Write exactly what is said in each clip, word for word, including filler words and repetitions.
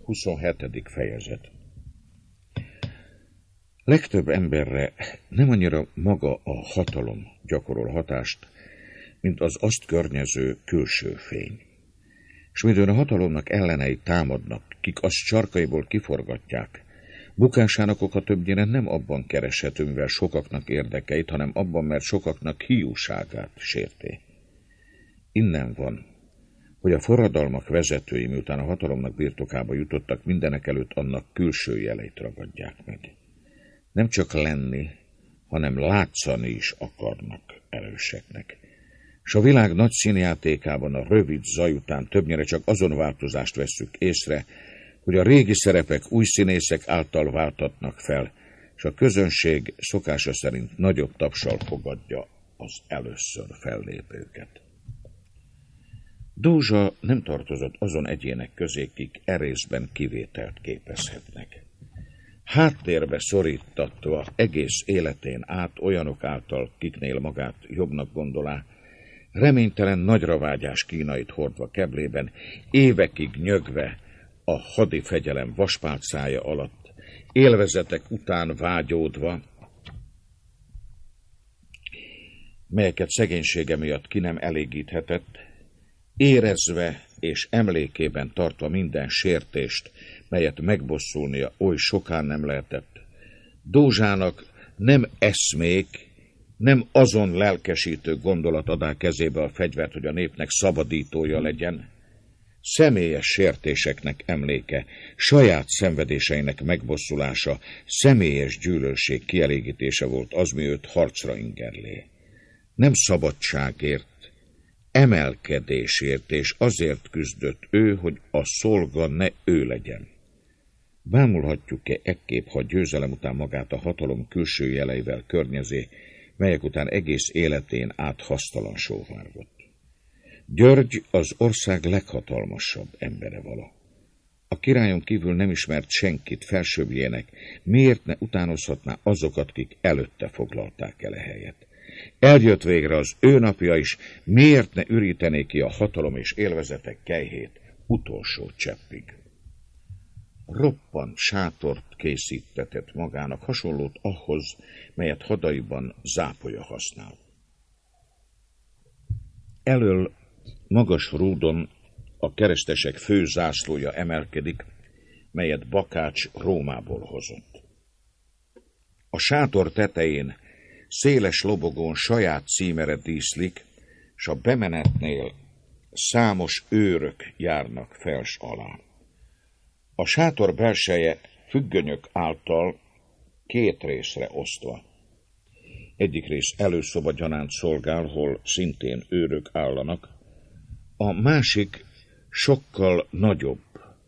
huszonhetedik fejezet. Legtöbb emberre nem annyira maga a hatalom gyakorol hatást, mint az azt környező külső fény. És midőn a hatalomnak ellenei támadnak, kik azt sarkaiból kiforgatják, bukásának oka többnyire nem abban kereshető, mivel sokaknak érdekeit, hanem abban, mert sokaknak hiúságát sérti. Innen van, hogy a forradalmak vezetői, miután a hatalomnak birtokába jutottak, mindenek előtt annak külső jeleit ragadják meg. Nem csak lenni, hanem látszani is akarnak erőseknek. És a világ nagy színjátékában a rövid zaj után többnyire csak azon változást vesszük észre, hogy a régi szerepek új színészek által váltatnak fel, és a közönség szokása szerint nagyobb tapssal fogadja az először fellépőket. Dózsa nem tartozott azon egyének közé, kik erészben kivételt képezhetnek. Háttérbe szorítatva egész életén át olyanok által, kiknél magát jobbnak gondolá, reménytelen nagyravágyás kínait hordva keblében, évekig nyögve a hadi fegyelem vaspálcája alatt, élvezetek után vágyódva, melyeket szegénysége miatt ki nem elégíthetett, érezve és emlékében tartva minden sértést, melyet megbosszulnia oly sokán nem lehetett, Dózsának nem eszmék, nem azon lelkesítő gondolat adá kezébe a fegyvert, hogy a népnek szabadítója legyen, személyes sértéseknek emléke, saját szenvedéseinek megbosszulása, személyes gyűlölség kielégítése volt az, mi őt harcra ingerlé. Nem szabadságért, emelkedésért, és azért küzdött ő, hogy a szolga ne ő legyen. Bámulhatjuk-e ekképp, ha győzelem után magát a hatalom külső jeleivel környezé, melyek után egész életén át hasztalan sóvárgott. György az ország leghatalmasabb embere vala. A királyon kívül nem ismert senkit felsőbbjének, miért ne utánozhatná azokat, kik előtte foglalták el a helyet. Eljött végre az ő napja is, miért ne ürítené ki a hatalom és élvezetek kejhét utolsó cseppig. Roppant sátort készítetett magának, hasonlót ahhoz, melyet hadaiban zápolya használ. Elől magas rúdon a keresztesek fő zászlója emelkedik, melyet Bakács Rómából hozott. A sátor tetején széles lobogón saját címere díszlik, s a bemenetnél számos őrök járnak fels alá. A sátor belseje függönyök által két részre osztva. Egyik rész előszoba gyanánt szolgál, hol szintén őrök állanak, a másik sokkal nagyobb,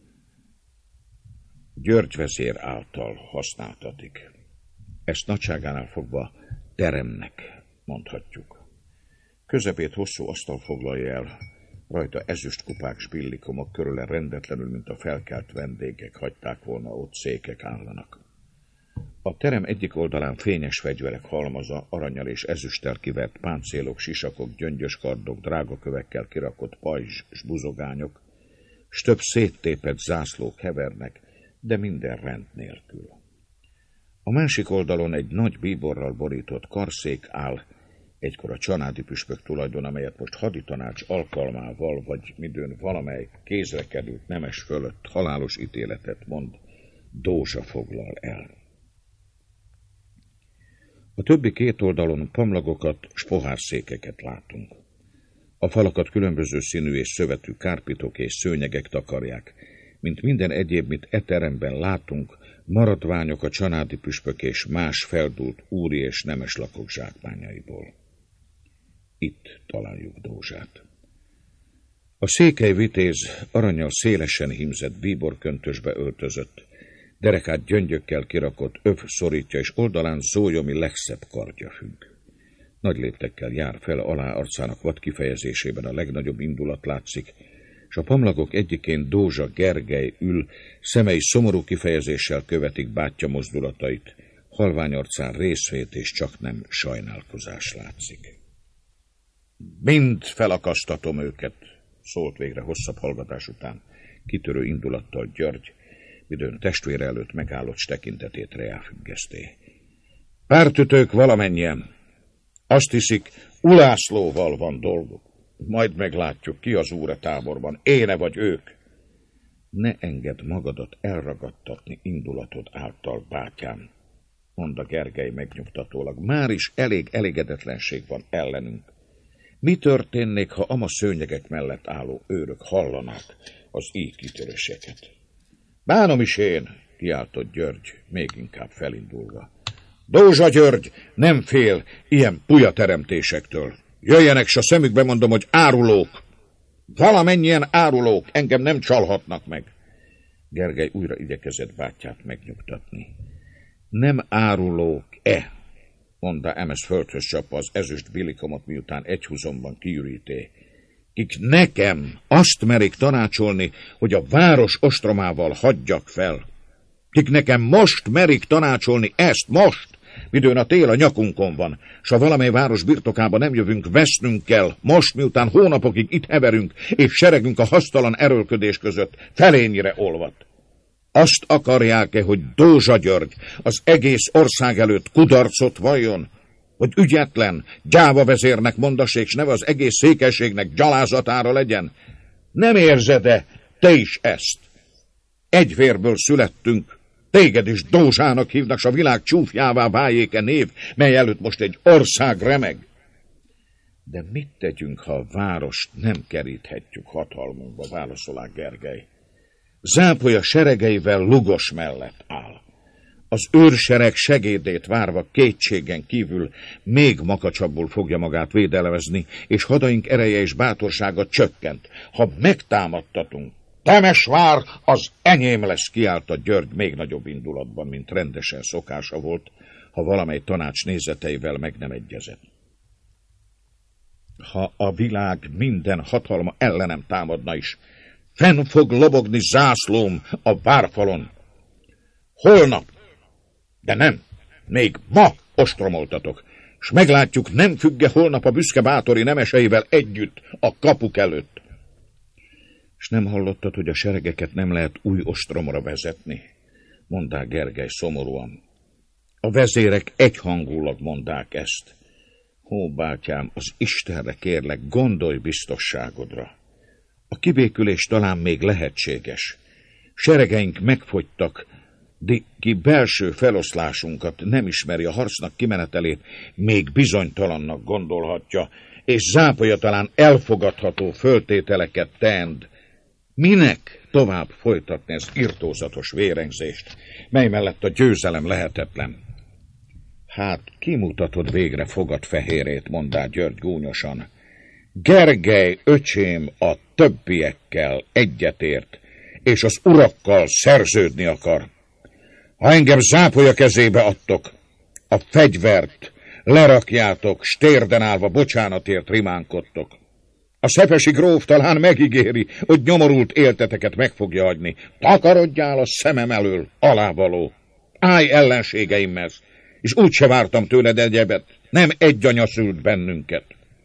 György vezér által használtatik. Ezt nagyságánál fogva teremnek mondhatjuk. Közepét hosszú asztal foglalja el, rajta ezüstkupák s billikomok, körüle rendetlenül, mint a felkelt vendégek hagyták volna ott székek állanak. A terem egyik oldalán fényes fegyverek halmaza, aranyal és ezüsttel kivert páncélok, sisakok, gyöngyös kardok, drágakövekkel kirakott pajzs s buzogányok, s több széttépett zászlók hevernek, de minden rend nélkül. A másik oldalon egy nagy bíborral borított karszék áll, egykor a csanádi püspök tulajdon, amelyet most haditanács alkalmával, vagy midőn valamely kézre került nemes fölött halálos ítéletet mond, Dózsa foglal el. A többi két oldalon pamlagokat s pohárszékeket látunk. A falakat különböző színű és szövetű kárpitok és szőnyegek takarják, mint minden egyéb, mit e teremben látunk, maradványok a csanádi püspök és más feldúlt úri és nemes lakok zsákmányaiból. Itt találjuk Dózsát. A székely vitéz aranyal szélesen hímzett bíborköntösbe öltözött, derekát gyöngyökkel kirakott öv szorítja, és oldalán zólyomi legszebb kardja függ. Nagy léptekkel jár fel, alá arcának vad kifejezésében a legnagyobb indulat látszik, és a pamlagok egyikén Dózsa Gergely ül, szemei szomorú kifejezéssel követik bátyja mozdulatait, halvány arcán részvét és csak nem sajnálkozás látszik. Mind felakasztatom őket, szólt végre hosszabb hallgatás után kitörő indulattal György, midőn testvére előtt megállott tekintetét reáfüggeszté. Pártütők valamennyien. Azt hiszik, Ulászlóval van dolguk. Majd meglátjuk, ki az úr a táborban, éne vagy ők. Ne engedd magadat elragadtatni indulatod által, bátyám, mondta Gergely megnyugtatólag. Már is elég elégedetlenség van ellenünk. Mi történnék, ha ama szőnyegek mellett álló őrök hallanak az így kitöréseket? Bánom is én, kiáltott György, még inkább felindulva. Dózsa György nem fél ilyen puja teremtésektől. Jöjjenek, s a szemükbe mondom, hogy árulók. Valamennyien árulók, engem nem csalhatnak meg. Gergely újra igyekezett bátyját megnyugtatni. Nem árulók-e, mondta Emes földhöz csapva az ezüst bilikomot, miután egyhuzomban kiüríté. Kik nekem azt merik tanácsolni, hogy a város ostromával hagyjak fel. Kik nekem most merik tanácsolni ezt, most, midőn a tél a nyakunkon van, s ha valamely város birtokába nem jövünk, vesznünk kell, most, miután hónapokig itt heverünk, és seregünk a hasztalan erőlködés között felényre olvad. Azt akarják-e, hogy Dózsa György az egész ország előtt kudarcot valljon? Hogy ügyetlen, gyáva vezérnek mondassék, s neve az egész székelységnek gyalázatára legyen? Nem érzed-e te is ezt? Egy vérből születtünk, téged is Dózsának hívnak, s a világ csúfjává váljék-e név, mely előtt most egy ország remeg? De mit tegyünk, ha a várost nem keríthetjük hatalmunkba, válaszolá Gergely. Zápolya seregeivel Lugos mellett áll. Az őrsereg segédét várva kétségen kívül még makacsabbul fogja magát védelemezni, és hadaink ereje és bátorsága csökkent. Ha megtámadtatunk, Temesvár az enyém lesz, kiáltta György még nagyobb indulatban, mint rendesen szokása volt, ha valamely tanács nézeteivel meg nem egyezett. Ha a világ minden hatalma ellenem támadna is, fenn fog lobogni zászlóm a várfalon. Holnap, de nem, még ma ostromoltatok, s meglátjuk, nem függe holnap a büszke bátori nemeseivel együtt a kapuk előtt. S nem hallottad, hogy a seregeket nem lehet új ostromra vezetni? Mondták Gergely szomorúan. A vezérek egyhangulag mondták ezt. Ó, bátyám, az Istenre kérlek, gondolj biztosságodra. A kibékülés talán még lehetséges. Seregeink megfogytak, de ki belső feloszlásunkat nem ismeri, a harcnak kimenetelét még bizonytalannak gondolhatja, és Zápolya talán elfogadható föltételeket tend. Minek tovább folytatni ez irtózatos vérengzést, mely mellett a győzelem lehetetlen? Hát kimutatod végre fogad fehérét, mondá György gúnyosan. Gergely öcsém a többiekkel egyetért, és az urakkal szerződni akar. Ha engem Zápolya kezébe adtok, a fegyvert lerakjátok, s térden állva bocsánatért rimánkodtok. A szepesi gróf talán megígéri, hogy nyomorult élteteket meg fogja adni. Takarodjál a szemem elől, alávaló. Állj ellenségeimmel, és úgyse vártam tőled egyebet, nem egy anya szült bennünket.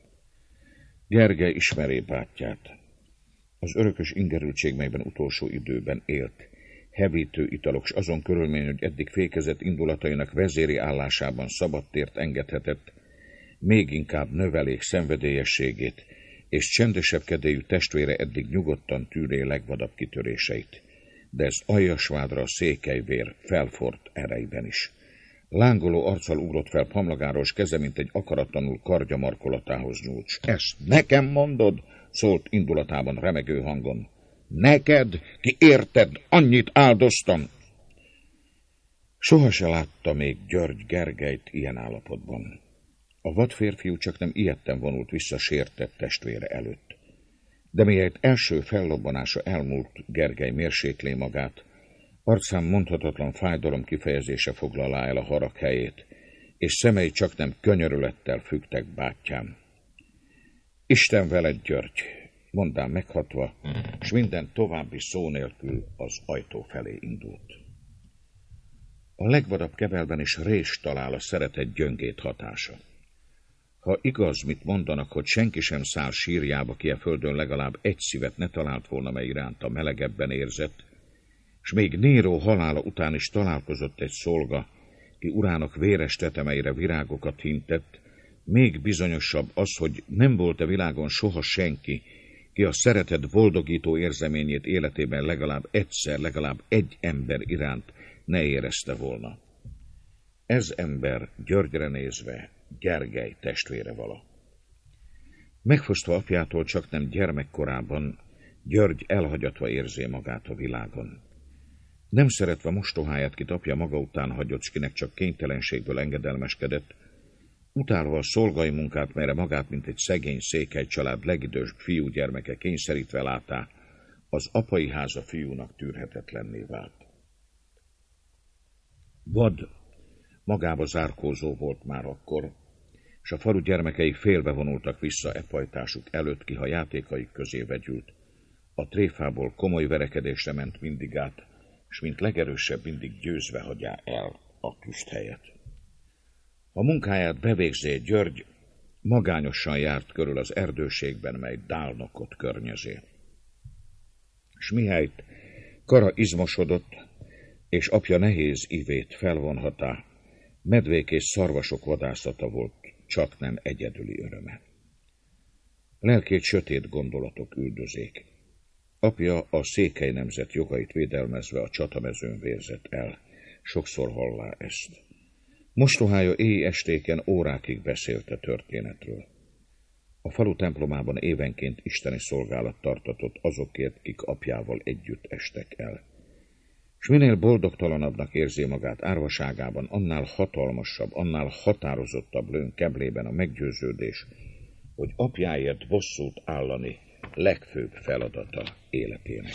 Gergely ismeré bátyját. Az örökös ingerültség, melyben utolsó időben élt, hevítő italok, s azon körülmény, hogy eddig fékezett indulatainak vezéri állásában szabad tért engedhetett, még inkább növelék szenvedélyességét, és csendesebb kedélyű testvére eddig nyugodtan tűré legvadabb kitöréseit. De ez Aljasvádra a székelyvér felfort ereiben is. Lángoló arccal ugrott fel pamlagáról, s keze, mint egy akaratlanul kardja markolatához nyúlt. Ezt nekem mondod? Szólt indulatában remegő hangon. Neked, ki érted, annyit áldoztam. Soha se látta még György Gergelyt ilyen állapotban. A vadférfiú csak nem ijedten vonult vissza sértett testvére előtt. De mihelyt első fellobbanása elmúlt, Gergely mérséklé magát, arcán mondhatatlan fájdalom kifejezése foglalá el a harag helyét, és szemei csak nem könyörülettel fügtek, bátyám. Isten veled, György, mondám meghatva, s minden további szó nélkül az ajtó felé indult. A legvadabb kevelben is rést talál a szeretet gyöngét hatása. Ha igaz, mit mondanak, hogy senki sem száll sírjába, ki a földön legalább egy szívet ne talált volna, mely iránta melegebben érzett, s még Néró halála után is találkozott egy szolga, ki urának véres tetemeire virágokat hintett, még bizonyosabb az, hogy nem volt a világon soha senki, ki a szeretet boldogító érzeményét életében legalább egyszer, legalább egy ember iránt ne érezte volna. Ez ember Györgyre nézve Gergely testvére vala. Megfosztva apjától csaknem gyermekkorában, György elhagyatva érzé magát a világon. Nem szeretve mostoháját, kit apja maga után hagyott, s kinek csak kénytelenségből engedelmeskedett, utálva a szolgai munkát, melyre magát, mint egy szegény székely család legidősbb fiúgyermeke kényszerítve látá, az apai háza fiúnak tűrhetetlenné vált. Vad, magába zárkózó volt már akkor, s a falu gyermekei félbe vonultak vissza e pajtásuk előtt, ki ha játékaik közé vegyült. A tréfából komoly verekedésre ment mindig át, s mint legerősebb mindig győzve hagyá el a küszthelyet. A munkáját bevégzé György magányosan járt körül az erdőségben, mely Dálnokot környezé. S mihelyt kara izmosodott, és apja nehéz ivét felvonhatá, medvék és szarvasok vadászata volt csak nem egyedüli öröme. Lelkét sötét gondolatok üldözék. Apja a székely nemzet jogait védelmezve a csatamezőn vérzett el. Sokszor hallá ezt. Mostohája éj-estéken órákig beszélt a történetről. A falu templomában évenként isteni szolgálat tartatott azokért, kik apjával együtt estek el. S minél boldogtalanabbnak érzi magát árvaságában, annál hatalmasabb, annál határozottabb lőn keblében a meggyőződés, hogy apjáért bosszút állani legfőbb feladata életének.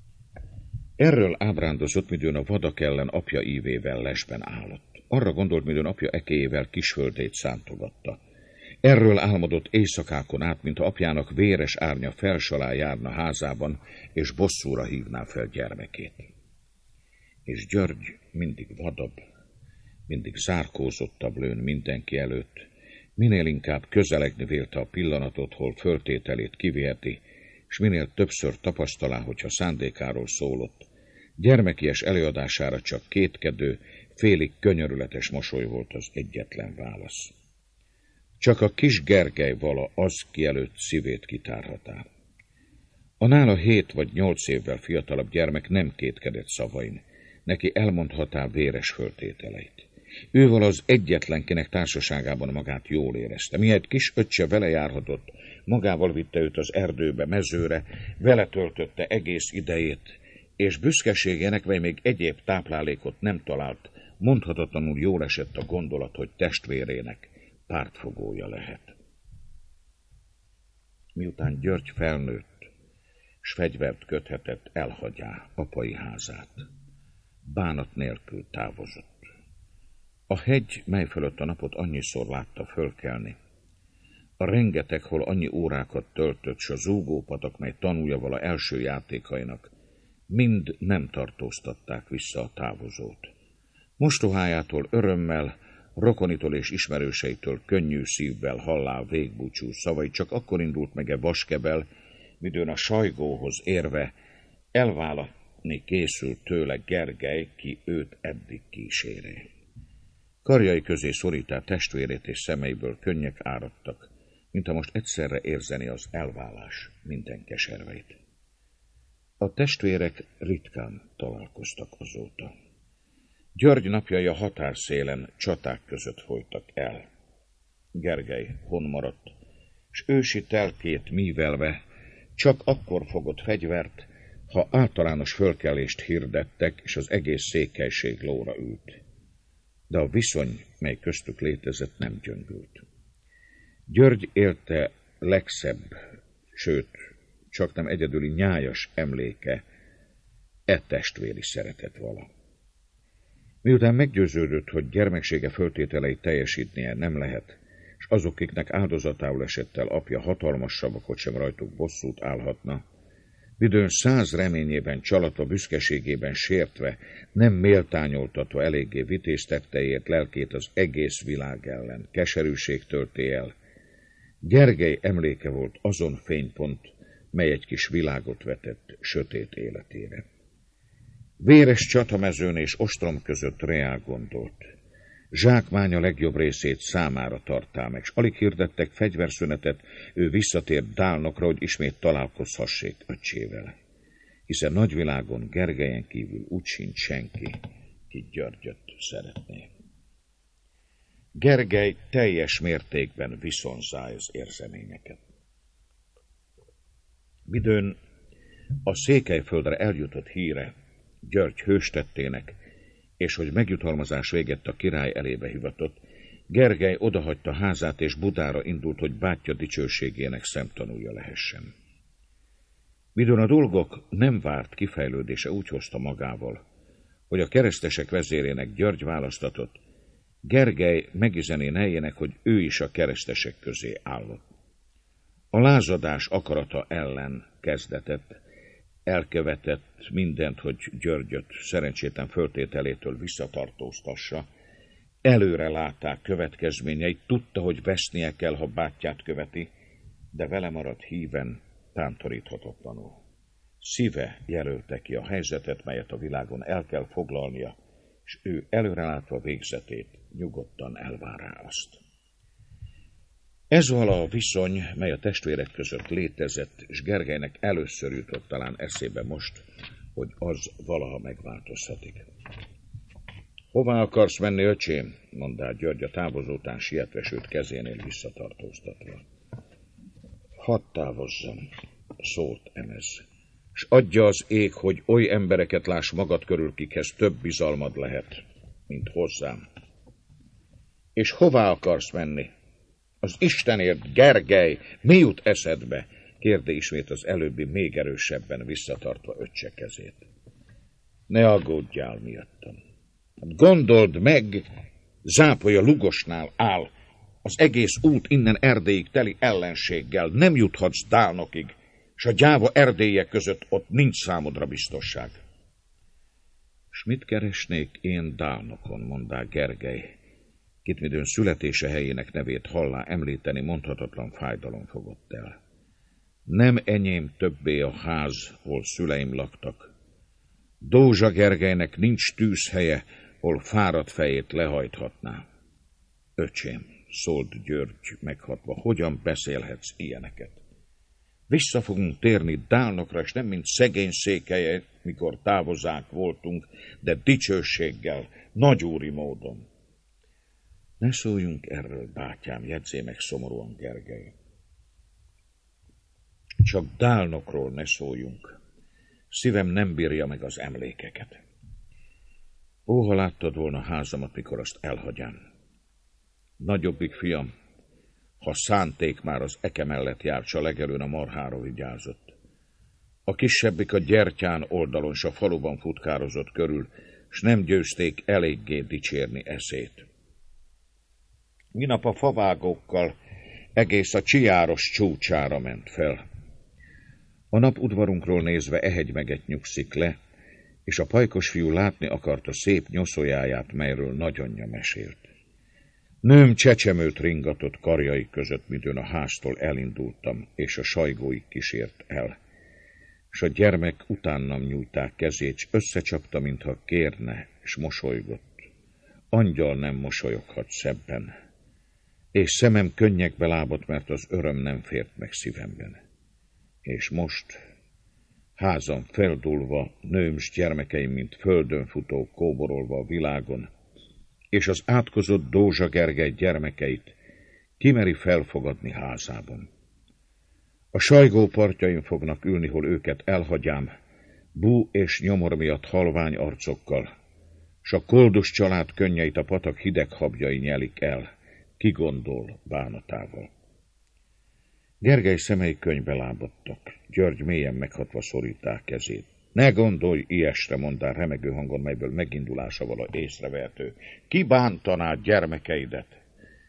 Erről ábrándozott, midőn a vadak ellen apja ívével lesben állott. Arra gondolt, midőn apja ekéjével kisföldét szántogatta. Erről álmodott éjszakákon át, mint apjának véres árnya felsalá járna házában, és bosszúra hívná fel gyermekét. És György mindig vadabb, mindig zárkózottabb lőn mindenki előtt, minél inkább közelegni vélte a pillanatot, hol föltételét kiviheti, s minél többször tapasztalá, hogyha szándékáról szólott, gyermekies előadására csak kétkedő, félig könyörületes mosoly volt az egyetlen válasz. Csak a kis Gergely vala az, ki előtt szívét kitárhatá. A nála hét vagy nyolc évvel fiatalabb gyermek nem kétkedett szavain, neki elmondhatá véres föltételeit. Ő vala az egyetlen, kinek társaságában magát jól érezte. Mihelyt kis öccse vele járhatott, magával vitte őt az erdőbe, mezőre, vele töltötte egész idejét, és büszkeségének, vagy még egyéb táplálékot nem talált, mondhatatlanul jól esett a gondolat, hogy testvérének pártfogója lehet. Miután György felnőtt, s fegyvert köthetett, elhagyá apai házát. Bánat nélkül távozott. A hegy, mely fölött a napot annyiszor látta fölkelni, a rengeteg, hol annyi órákat töltött, s a zúgópatak, mely tanulja vala első játékainak, mind nem tartóztatták vissza a távozót. Mostohájától örömmel, rokonitól és ismerőseitől könnyű szívvel hallá végbúcsú szavai, csak akkor indult meg-e vaskebel, midőn a sajgóhoz érve elválatni készült tőle Gergely, ki őt eddig kíséré. Karjai közé szorítá testvérét, és szemeiből könnyek áradtak, mintha most egyszerre érzeni az elválás minden keserveit. A testvérek ritkán találkoztak azóta. György napjai a határszélen csaták között folytak el. Gergely hon maradt, s ősi telkét mívelve csak akkor fogott fegyvert, ha általános fölkelést hirdettek, és az egész székelység lóra ült. De a viszony, mely köztük létezett, nem gyöngült. György élte legszebb, sőt, csak nem egyedüli nyájas emléke e testvéri szeretet vala. Miután meggyőződött, hogy gyermeksége föltételeit teljesítnie nem lehet, s azok, kiknek áldozatául esett el apja, hatalmasabbakot sem rajtuk bosszút állhatna, midőn száz reményében, csalata büszkeségében sértve, nem méltányoltatva eléggé vitéztetteiért lelkét az egész világ ellen, keserűség tölté el. Gergely emléke volt azon fénypont, mely egy kis világot vetett sötét életére. Véres csatamezőn és ostrom között reál gondolt. Zsákmánya legjobb részét számára tartá meg, s alig hirdettek fegyverszünetet, ő visszatért Dálnokra, hogy ismét találkozhassék öccsével. Hiszen nagyvilágon Gergelyen kívül úgy sincs senki, ki Györgyöt szeretné. Gergely teljes mértékben viszonzálja az érzeményeket. Midőn a Székelyföldre eljutott híre György hőstettének, és hogy megjutalmazás végett a király elébe hivatott, Gergely odahagyta házát és Budára indult, hogy bátyja dicsőségének szemtanúja lehessen. Midőn a dolgok nem várt kifejlődése úgy hozta magával, hogy a keresztesek vezérének György választatott, Gergely megüzené nejének, hogy ő is a keresztesek közé állott. A lázadás akarata ellen kezdetett, elkövetett mindent, hogy Györgyöt szerencsétlen föltételétől visszatartóztassa. Előre látták következményeit, tudta, hogy vesznie kell, ha bátyját követi, de vele maradt híven tántoríthatatlanul. Szíve jelölte ki a helyzetet, melyet a világon el kell foglalnia, és ő előrelátva végzetét nyugodtan elvárá azt. Ez vala a viszony, mely a testvérek között létezett, és Gergelynek először jutott talán eszébe most, hogy az valaha megváltozhatik. Hová akarsz menni, öcsém? Mondá György a távozó után sietve, sőt kezénél visszatartóztatva. Hadd távozzam, szólt emez, s adja az ég, hogy oly embereket láss magad körül, kikhez több bizalmad lehet, mint hozzám. És hová akarsz menni? Az Istenért, Gergely, mi jut eszedbe? Kérde ismét az előbbi még erősebben visszatartva öccse kezét. Ne aggódjál miattam. Gondold meg, Zápolya Lugosnál áll, az egész út innen Erdélyig teli ellenséggel, nem juthatsz Dálnokig, s a gyáva erdélyek között ott nincs számodra biztosság. S mit keresnék én Dálnokon, mondá Gergely, kit midőn születése helyének nevét hallá említeni mondhatatlan fájdalom fogott el. Nem enyém többé a ház, hol szüleim laktak. Dózsa Gergelynek nincs tűzhelye, hol fáradt fejét lehajthatná. Öcsém, szólt György meghatva, hogyan beszélhetsz ilyeneket? Vissza fogunk térni Dálnokra, és nem mint szegény székelye, mikor távozák voltunk, de dicsőséggel, nagyúri módon. Ne szóljunk erről, bátyám, jegyzé meg szomorúan Gergely. Csak Dálnokról ne szóljunk. Szívem nem bírja meg az emlékeket. Ó, ha láttad volna házamat, mikor azt elhagyám. Nagyobbik fiam, ha szánték már az eke mellett járt, s a legelőn a marhára vigyázott. A kisebbik a gyertyán oldalon, s a faluban futkározott körül, s nem győzték eléggé dicsérni eszét. Minap a favágókkal egész a Csiáros csúcsára ment fel. A nap udvarunkról nézve e hegymeget nyugszik le, és a pajkos fiú látni akarta szép nyoszójáját, melyről nagyanyja mesélt. Nőm csecsemőt ringatott karjai között, midőn a háztól elindultam, és a sajgóig kísért el. És a gyermek utánam nyújták kezét, s összecsapta, mintha kérne, és mosolygott. Angyal nem mosolyoghat szebben, és szemem könnyekbe lábadt, mert az öröm nem fért meg szívemben. És most, házam feldulva, nőm s gyermekeim, mint földön futó kóborolva a világon, és az átkozott Dózsa Gergely gyermekeit kimeri felfogadni házában. A sajgó partjain fognak ülni, hol őket elhagyám, bú és nyomor miatt halvány arcokkal, s a koldus család könnyeit a patak hideg habjai nyelik el, ki gondol bánatával. Gergely szemei könyvbe lábadtak, György mélyen meghatva szorítá kezét. Ne gondolj ilyesre, mondál remegő hangon, melyből megindulása vala észrevehető. Ki bántaná gyermekeidet?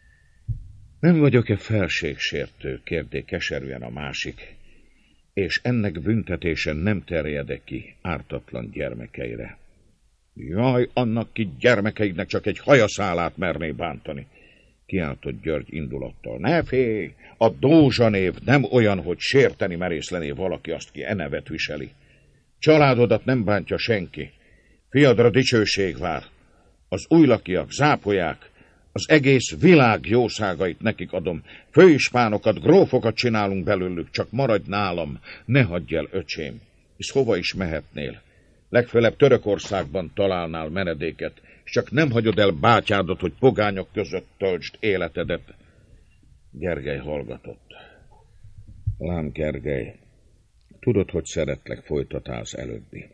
Nem vagyok-e felségsértő, kérdé keserűen a másik, és ennek büntetése nem terjed ki ártatlan gyermekeire. Jaj, annak ki gyermekeidnek csak egy hajaszálát merné bántani, kiáltott György indulattal. Ne félj, a Dózsa név nem olyan, hogy sérteni merészlené valaki azt, ki e nevet viseli. Családodat nem bántja senki, Fiadra dicsőség vár. Az újlakiak, zápolyák, az egész világ jószágait nekik adom. Főispánokat, grófokat csinálunk belőlük, csak maradj nálam, ne hagyj el, öcsém. És hova is mehetnél? Legfeljebb Törökországban találnál menedéket, és csak nem hagyod el bátyádat, hogy pogányok között töltsd életedet. Gergely hallgatott. Lám, Gergely, tudod, hogy szeretlek, folytatta az előbbi.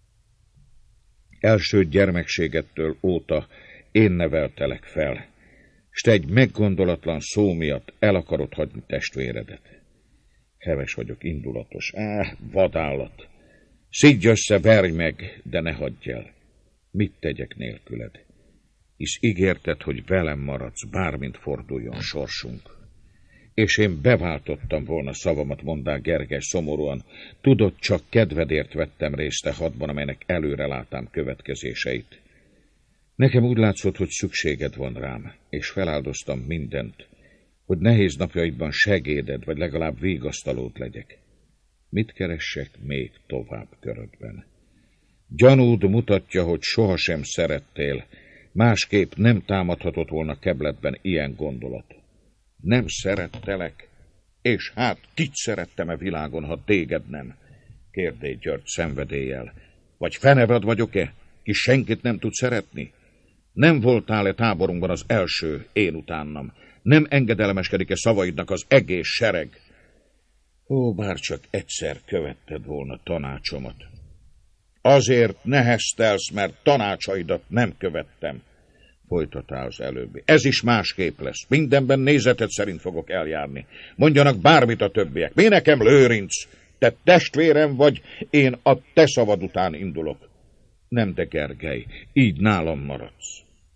Első gyermekségettől óta én neveltelek fel, s te egy meggondolatlan szó miatt el akarod hagyni testvéredet. Heves vagyok, indulatos. Á, vadállat! Szidj össze, verj meg, de ne hagyj el. Mit tegyek nélküled? Hisz ígérted, hogy velem maradsz, bármint forduljon sorsunk. És én beváltottam volna szavamat, mondták Gergely szomorúan. Tudod, csak kedvedért vettem részt a hadban, amelynek előre látám következéseit. Nekem úgy látszott, hogy szükséged van rám, és feláldoztam mindent, hogy nehéz napjaidban segéded, vagy legalább vigasztalód legyek. Mit keressek még tovább körödben? Gyanúd mutatja, hogy sohasem szerettél, másképp nem támadhatott volna kebletben ilyen gondolat. Nem szerettelek, és hát kit szerettem-e világon, ha téged nem? Kérdé György szenvedéllyel. Vagy fenevad vagyok-e, ki senkit nem tud szeretni? Nem voltál-e táborunkban az első, én utánam? Nem engedelmeskedik-e szavaidnak az egész sereg? Ó, bárcsak egyszer követted volna tanácsomat. Azért neheztelsz, mert tanácsaidat nem követtem, folytatta az előbbi. Ez is másképp lesz. Mindenben nézeted szerint fogok eljárni. Mondjanak bármit a többiek. Mi nekem, Lőrinc? Te testvérem vagy, én a te szavad után indulok. Nem, de Gergely, így nálam maradsz.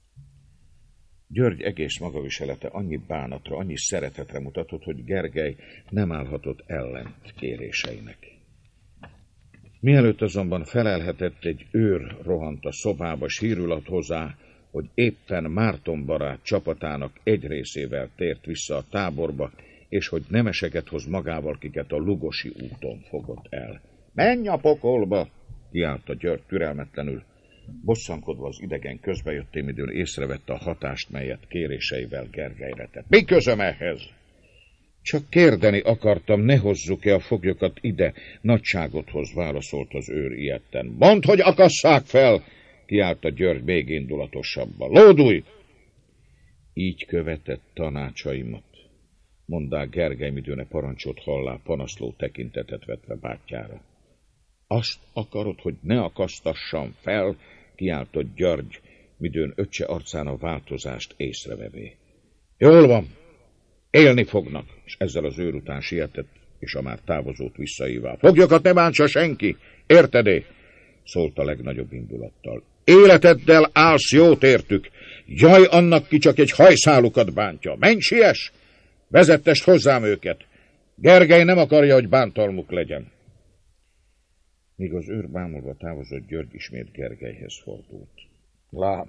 György egész magaviselete annyi bánatra, annyi szeretetre mutatott, hogy Gergely nem állhatott ellent kéréseinek. Mielőtt azonban felelhetett, egy őr rohant a szobába, s hírül ad hozzá, hogy éppen Márton barát csapatának egy részével tért vissza a táborba, és hogy nemeseket hoz magával, kiket a Lugosi úton fogott el. Menj a pokolba! Kiáltta György türelmetlenül. Bosszankodva az idegen közbejöttém időn észrevette a hatást, melyet kéréseivel Gergelyre tett. Mi közöm ehhez? Csak kérdeni akartam, ne hozzuk-e a foglyokat ide, nagyságodhoz, válaszolt az őr ilyetten. Mondd, hogy akasszák fel! Kiáltta György még indulatosabban. Lódulj! Így követett tanácsaimat, mondták Gergely, midőne parancsot hallá, panaszló tekintetet vetve bátyjára. Azt akarod, hogy ne akasztassam fel? Kiáltott György, midőn öccse arcán a változást észrevevé. Jól van, élni fognak, és ezzel az őr után sietett, és a már távozót visszaívá. Foglyokat ne bántsa senki, értedé? Szólt a legnagyobb indulattal. Életeddel állsz, jót értük. Jaj, annak ki csak egy hajszálukat bántja. Menj, siess! Vezettest hozzám őket. Gergely nem akarja, hogy bántalmuk legyen. Míg az őr bámulva távozott, György ismét Gergelyhez fordult. Lám,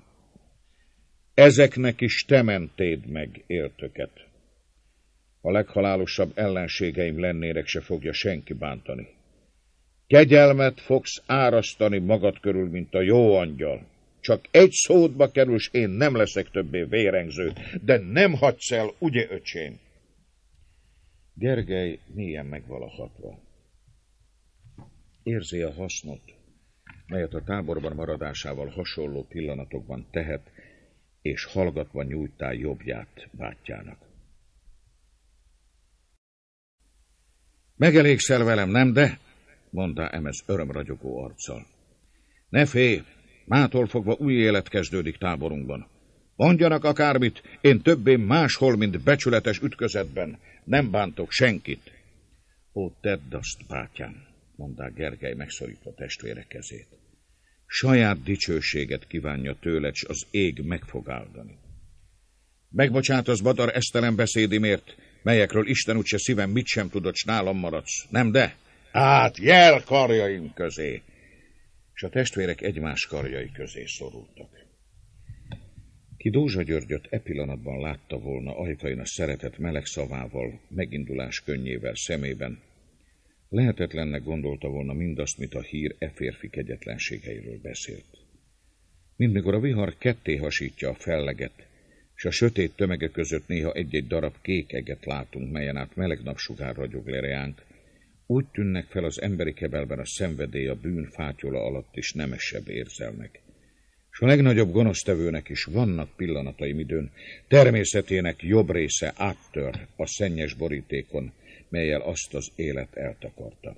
ezeknek is te mentéd meg éltöket. A leghalálosabb ellenségeim lennének, se fogja senki bántani. Kegyelmet fogsz árasztani magad körül, mint a jó angyal. Csak egy szódba kerül, s én nem leszek többé vérengző, de nem hagysz el, ugye, öcsém? Gergely mélyen megvalahatva. Érzi a hasznot, melyet a táborban maradásával hasonló pillanatokban tehet, és hallgatva nyújtál jobbját bátyjának. Megelégszel velem, nem de? Mondta Emez örömragyogó arccal. Ne félj, mától fogva új élet kezdődik táborunkban. Mondjanak akármit, én többé máshol, mint becsületes ütközetben. Nem bántok senkit. Ó, tedd azt, bátyám, mondta Gergely megszorítva testvére kezét. Saját dicsőséget kívánja tőled, s az ég meg fog áldani. Megbocsátasz Badar esztelen beszédimért, melyekről Isten úgyse szívem mit sem tudott, s nálam maradsz. Nem de? Hát, jel karjaim közé! És a testvérek egymás karjai közé szorultak. Ki Dózsa Györgyöt e pillanatban látta volna ajkain a szeretet meleg szavával, megindulás könnyével szemében, lehetetlennek gondolta volna mindazt, mit a hír e férfi kegyetlenségeiről beszélt. mint mikor a vihar ketté hasítja a felleget, és a sötét tömege között néha egy-egy darab kék eget látunk, melyen át meleg napsugár ragyog le reánk, úgy tűnnek fel az emberi kebelben a szenvedély, a bűn fátyola alatt is nemesebb érzelmek. És a legnagyobb gonosztevőnek is vannak pillanatai, midőn természetének jobb része áttör a szennyes borítékon, mellyel azt az élet eltakarta.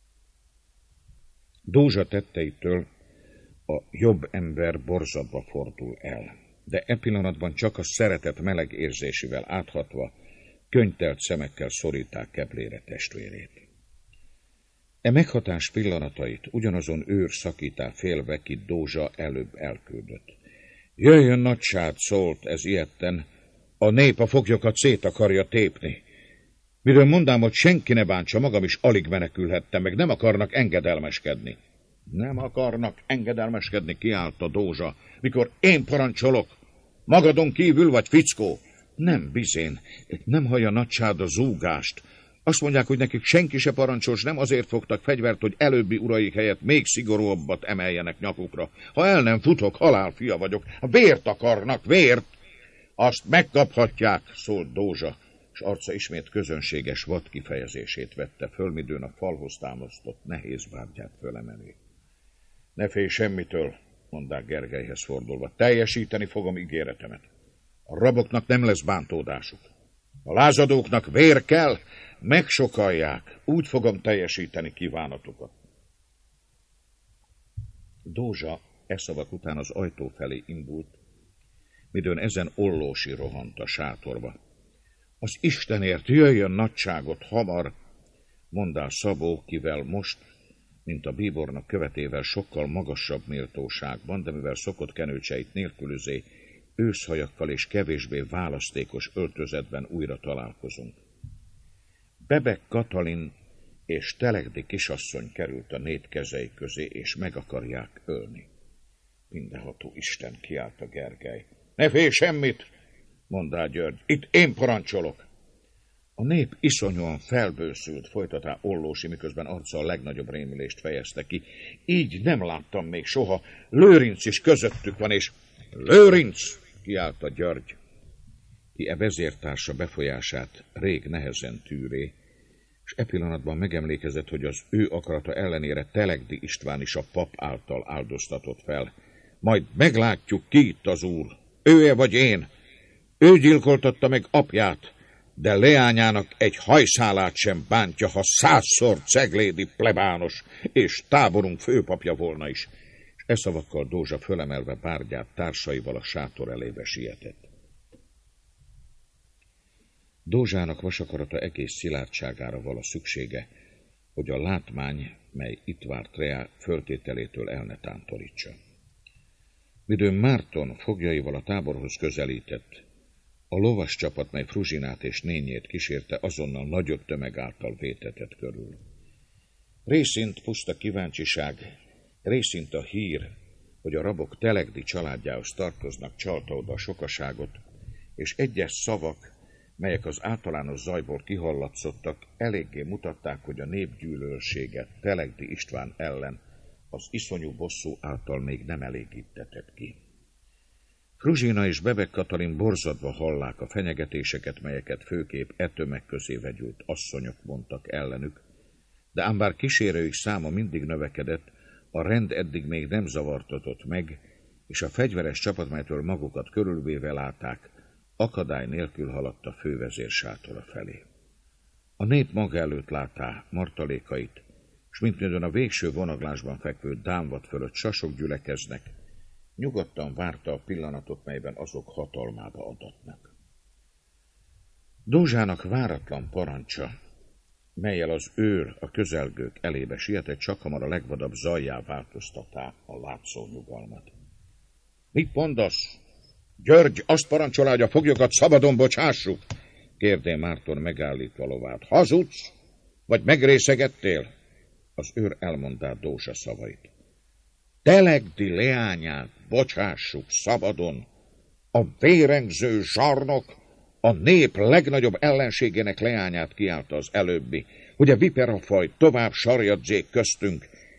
Dózsa tetteitől a jobb ember borzadva fordul el, de e pillanatban csak a szeretet meleg érzésével áthatva, könnytelt szemekkel szorítják keblére testvérét. E meghatás pillanatait ugyanazon őr szakítá félve, ki Dózsa előbb elküldött. Jöjjön nagysád, szólt ez ilyetten, a nép a foglyokat szét akarja tépni. Miről mondám, hogy senki ne bántsa, magam is alig menekülhettem, meg nem akarnak engedelmeskedni. Nem akarnak engedelmeskedni, kiáltta Dózsa, mikor én parancsolok. Magadon kívül vagy, fickó? Nem, bizén, nem hallja nagysád a zúgást. Azt mondják, hogy nekik senki se parancsos, nem azért fogtak fegyvert, hogy előbbi uraik helyett még szigorúbbat emeljenek nyakukra. Ha el nem futok, halálfia vagyok. Vért akarnak, vért! Azt megkaphatják, szólt Dózsa, és arca ismét közönséges vad kifejezését vette föl, midőn a falhoz támasztott nehéz bárdját fölemelé. Ne félj semmitől, mondták Gergelyhez fordulva, teljesíteni fogom ígéretemet. A raboknak nem lesz bántódásuk. A lázadóknak vér kell, megsokalják, úgy fogom teljesíteni kívánatukat. Dózsa e szavak után az ajtó felé indult, midőn ezen Ollósi rohant a sátorba. Az Istenért jöjjön nagyságot hamar, mondál Szabó, kivel most, mint a bíbornak követével sokkal magasabb méltóságban, de mivel szokott kenőcseit nélkülözé, őszhajakkal és kevésbé választékos öltözetben újra találkozunk. Bebek Katalin és Telegdi kisasszony került a nép kezei közé, és meg akarják ölni. Mindenható Isten, kiállt Gergely. Ne félj semmit, mondá György, itt én parancsolok. A nép iszonyúan felbőszült, folytatá Ollósi, miközben arca a legnagyobb rémülést fejezte ki. Így nem láttam még soha, Lőrinc is közöttük van, és Lőrinc, kiáltta György, ki e vezértársa befolyását rég nehezen tűré, és e pillanatban megemlékezett, hogy az ő akarata ellenére Telegdi István is a pap által áldoztatott fel. Majd meglátjuk, ki itt az úr, ő-e vagy én. Ő gyilkoltatta meg apját, de leányának egy hajszálát sem bántja, ha százszor ceglédi plebános, és táborunk főpapja volna is. És e szavakkal Dózsa fölemelve bárdját társaival a sátor elébe sietett. Dózsának vasakarata egész szilárdságára vala szüksége, hogy a látmány, mely itt várt reá, föltételétől el ne tántorítsa. Midőn Márton fogjaival a táborhoz közelített, a lovas csapat, mely Fruzsinát és nényét kísérte, azonnal nagyobb tömeg által vétetett körül. Részint puszta kíváncsiság, részint a hír, hogy a rabok Telegdi családjához tartoznak, csalta oda a sokaságot, és egyes szavak, melyek az általános zajból kihallatszottak, eléggé mutatták, hogy a népgyűlölséget Telegdi István ellen az iszonyú bosszú által még nem elégítetett ki. Fruzsina és Bebek Katalin borzadva hallák a fenyegetéseket, melyeket főképp e tömeg közé vegyült asszonyok mondtak ellenük, de ám bár kísérőik száma mindig növekedett, a rend eddig még nem zavartatott meg, és a fegyveres csapat, melytől magukat körülvéve látták, akadály nélkül haladt a fővezér sátora felé. A nép maga előtt látá martalékait, s mindmilyen a végső vonaglásban fekvő dámvad fölött sasok gyülekeznek, nyugodtan várta a pillanatot, melyben azok hatalmába adatnak. Dózsának váratlan parancsa, mellyel az őr a közelgők elébe sietett, csak hamar a legvadabb zajjá változtatá a látszó nyugalmat. Mit mondasz? György azt parancsolá, hogy a foglyokat szabadon bocsássuk, kérdé Márton megállítva lovát. Hazudsz, vagy megrészegettél? Az őr elmondá Dózsa szavait. Telegdi leányát bocsássuk szabadon, a vérengző zsarnok, a nép legnagyobb ellenségének leányát, kiáltta az előbbi, hogy a viperafaj tovább sarjadzék köztünk,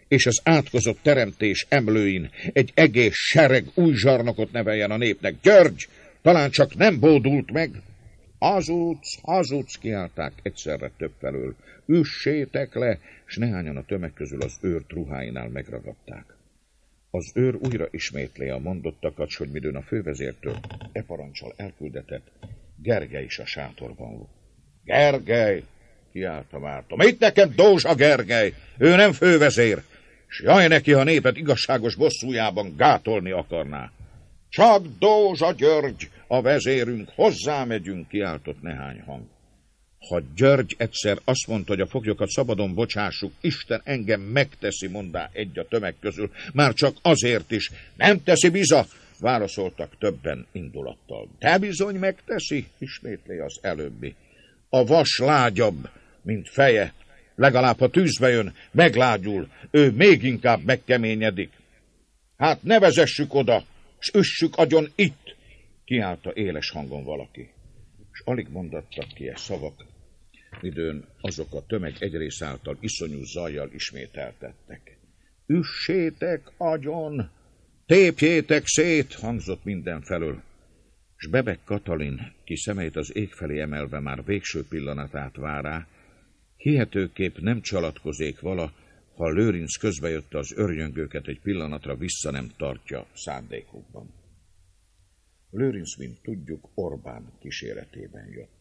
és az átkozott teremtés emlőin egy egész sereg új zsarnokot neveljen a népnek. György talán csak nem bódult meg. Hazudsz, hazudsz, kiálták egyszerre többfelől. Üssétek le, s néhányan a tömeg közül az őrt ruháinál megragadták. Az őr újra ismétli a mondottakat, s hogy midőn a fővezértől e parancsal elküldetett, Gergely is a sátorban volt. Gergely, kiálta Márton. Mit nekem Dózsa Gergely? Ő nem fővezér, s jaj neki, ha népet igazságos bosszújában gátolni akarná. Csak Dózsa György, a vezérünk, hozzámegyünk, kiáltott nehány hang. Ha György egyszer azt mondta, hogy a foglyokat szabadon bocsássuk, Isten engem megteszi, mondá egy a tömeg közül, már csak azért is. Nem teszi biza, válaszoltak többen indulattal. De bizony megteszi, ismétli az előbbi. A vas lágyabb, mint feje, legalább ha tűzbe jön, meglágyul, ő még inkább megkeményedik. Hát ne vezessük oda, s üssük agyon itt, kiálta éles hangon valaki. És alig mondattak ki e szavak, midőn azok a tömeg egy rész által iszonyú zajjal ismételtettek. Üssétek agyon, tépjétek szét, hangzott mindenfelől, s Bebek Katalin, ki szemeit az ég felé emelve már végső pillanatát várá, hihetőképp nem csalatkozék vala, ha Lőrinc közbejötte az örjöngőket egy pillanatra vissza nem tartja szándékukban. Lőrinc, mint tudjuk, Orbán kíséretében jött.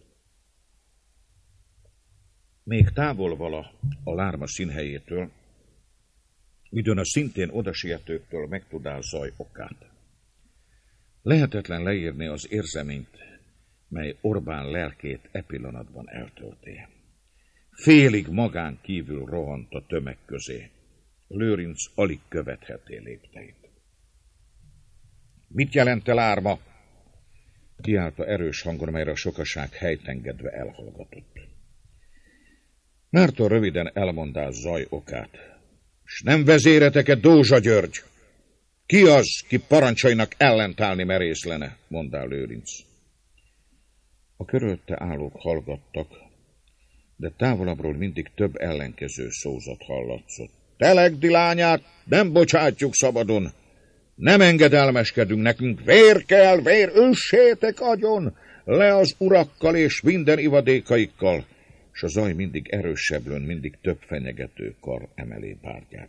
Még távol vala a lárma színhelyétől, midőn a szintén odasietőktől megtudál zaj okát. Lehetetlen leírni az érzeményt, mely Orbán lelkét e pillanatban eltölté. Félig magán kívül rohant a tömeg közé. Lőrinc alig követheté lépteit. Mit jelent a lárma? Kiálta erős hangon, melyre a sokaság helytengedve elhallgatott. Márton röviden elmondás zaj okát. S nem vezéreteket, Dózsa György! Ki az, ki parancsainak ellentállni merészlene, mondá Lőrinc. A körülötte állók hallgattak, de távolabbról mindig több ellenkező szózat hallatszott. Telegdi lányát nem bocsátjuk szabadon, nem engedelmeskedünk, nekünk vér kell, vér, üssétek agyon, le az urakkal és minden ivadékaikkal, s a zaj mindig erősebblön, mindig több fenyegető kar emelé bárgyát.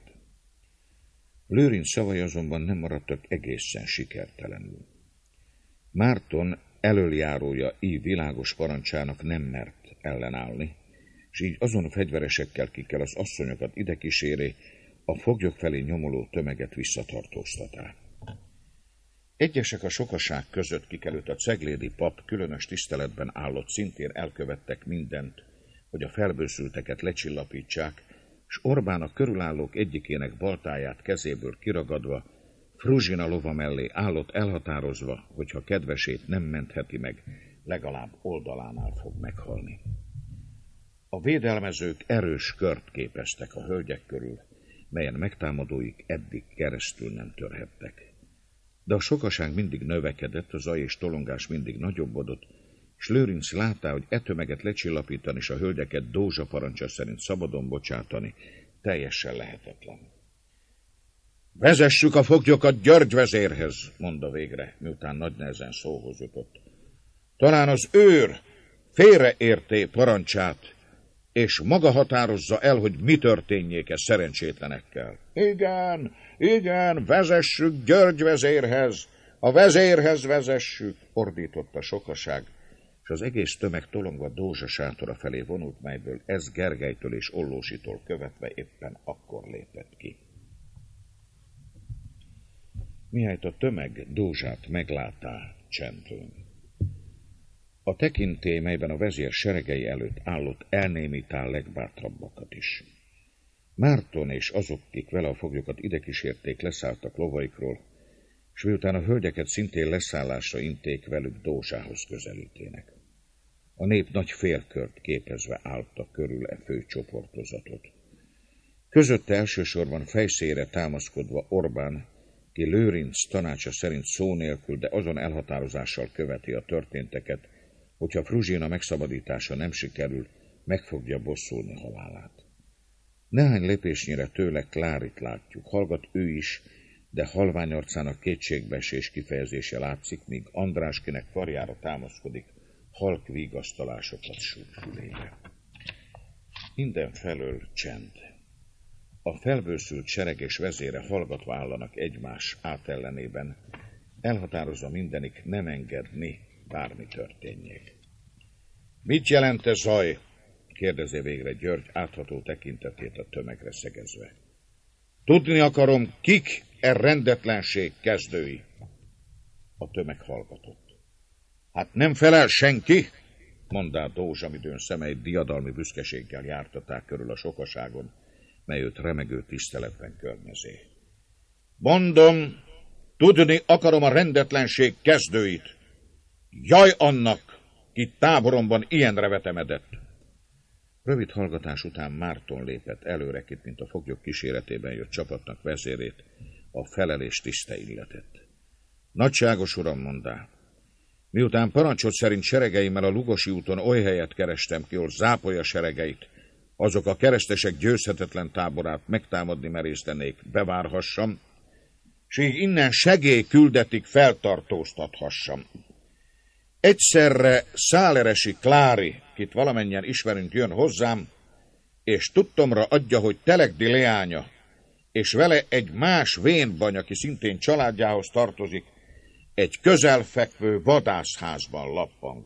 Lőrinc szavai azonban nem maradtak egészen sikertelenül. Márton elöljárója így világos parancsának nem mert ellenállni, s így azon fegyveresekkel, kikkel az asszonyokat ide kíséré, a foglyok felé nyomuló tömeget visszatartóztatá. Egyesek a sokaság között, kik előtt a ceglédi pap különös tiszteletben állott, szintén elkövettek mindent, hogy a felbőszülteket lecsillapítsák, s Orbán a körülállók egyikének baltáját kezéből kiragadva, Fruzsina lova mellé állott elhatározva, hogyha kedvesét nem mentheti meg, legalább oldalánál fog meghalni. A védelmezők erős kört képeztek a hölgyek körül, melyen megtámadóik eddig keresztül nem törhettek. De a sokaság mindig növekedett, a zaj és tolongás mindig nagyobbodott, s Lőrinc látta, hogy e tömeget lecsillapítani és a hölgyeket Dózsa parancsa szerint szabadon bocsátani teljesen lehetetlen. Vezessük a foglyokat György vezérhez, mondta végre, miután nagy nehezen szóhoz jutott. Talán az őr félreérté parancsát, és maga határozza el, hogy mi történjék-e szerencsétlenekkel. Igen, igen, vezessük György vezérhez, a vezérhez vezessük, ordított a sokaság, és az egész tömeg tolongva Dózsa sátora felé vonult, melyből ez Gergelytől és Ollósitól követve éppen akkor lépett ki. Mihelyt a tömeg Dózsát meglátá, csendőn. A tekintély, melyben a vezér seregei előtt állott, elnémítál legbátrabbakat is. Márton és azok, kik vele a foglyokat ide kísérték, leszálltak lovaikról, s miután a hölgyeket szintén leszállásra inték, velük Dózsához közelítének. A nép nagy félkört képezve állta körül e fő csoportozatot. Közötte elsősorban fejszére támaszkodva Orbán, ki Lőrinc tanácsa szerint szó nélkül, de azon elhatározással követi a történteket, hogyha Fruzsina megszabadítása nem sikerül, meg fogja bosszulni halálát. Néhány lépésnyire tőle Klárit látjuk. Hallgat ő is, de halvány arcának kétségbeesés kifejezése látszik, míg András, kinek karjára támaszkodik, halk vigasztalásokat súg fülére. Mindenfelől csend. A felbőszült sereg és vezére hallgatva állanak egymás átellenében, elhatározza mindenik nem engedni, bármi történjék. Mit jelent ez zaj? Kérdezi végre György átható tekintetét a tömegre szegezve. Tudni akarom, kik e rendetlenség kezdői. A tömeg hallgatott. Hát nem felel senki, mondá Dózsa, midőn szemeit diadalmi büszkeséggel jártatták körül a sokaságon, mely őt remegő tiszteletben környezé. Mondom, tudni akarom a rendetlenség kezdőit. Jaj annak, ki táboromban ilyenre vetemedett. Rövid hallgatás után Márton lépett előre, kit, mint a foglyok kíséretében jött csapatnak vezérét, a felelés tiszte illetett. Nagyságos uram, mondá, miután parancsot szerint seregeimmel a Lugosi úton oly helyet kerestem ki, ahol Zápolya seregeit, azok a keresztesek győzhetetlen táborát megtámadni merésztenék, bevárhassam, s így innen segély küldetik feltartóztathassam. Egyszerre száleresi Klári, kit valamennyien ismerünk, jön hozzám, és tudtomra adja, hogy Telegdi leánya, és vele egy más vénbany, aki szintén családjához tartozik, egy közelfekvő vadászházban lappang.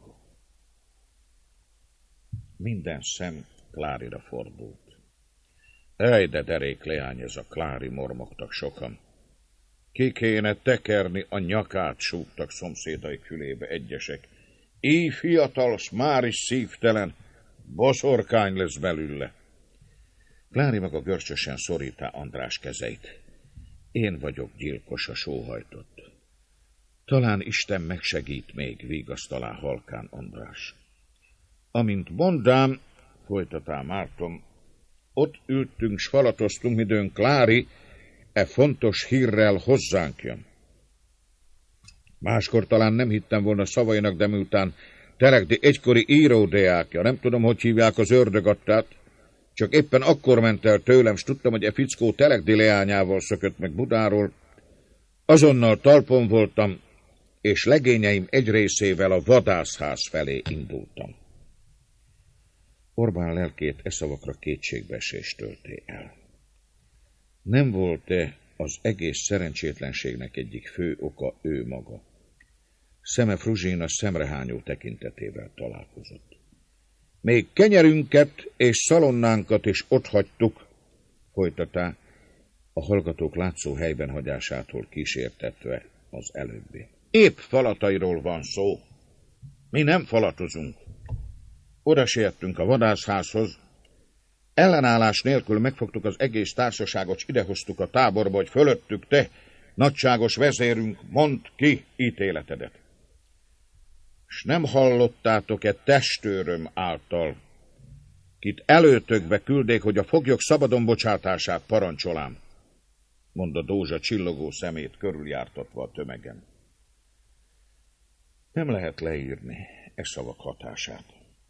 Minden szem Klárira fordult. Ej, de derék leány ez a Klári, mormogtak sokan. Ki kéne tekerni a nyakát, súgtak szomszédai fülébe egyesek. Így fiatal, s már is szívtelen, boszorkány lesz belőle. Klári maga görcsösen szorítá András kezeit. Én vagyok gyilkos, a sóhajtott. Talán Isten megsegít még, vigasztalá halkán András. Amint mondám, folytatá Márton, ott ültünk, s falatoztunk, midőn Klári e fontos hírrel hozzánk jön. Máskor talán nem hittem volna szavainak, de miután Telegdi egykori íródeákja, nem tudom, hogy hívják az ördögattát, csak éppen akkor ment el tőlem, s tudtam, hogy e fickó Telegdi leányával szökött meg Budáról, azonnal talpon voltam, és legényeim egy részével a vadászház felé indultam. Orbán lelkét e szavakra kétségbeesés tölté el. Nem volt-e az egész szerencsétlenségnek egyik fő oka ő maga? Szeme Fruzsina szemrehányó tekintetével találkozott. Még kenyerünket és szalonnánkat is otthagytuk, folytatá, a hallgatók látszó helyben hagyásától kísértetve az előbbi. Épp falatairól van szó. Mi nem falatozunk. Oda siettünk a vadászházhoz, ellenállás nélkül megfogtuk az egész társaságot, s idehoztuk a táborba, hogy fölöttük te, nagyságos vezérünk, mondd ki ítéletedet. S nem hallottátok-e testőröm által, kit előtökbe küldék, hogy a foglyok szabadon bocsátását parancsolám, mondta Dózsa csillogó szemét körüljártatva a tömegen. Nem lehet leírni e szavak hatását.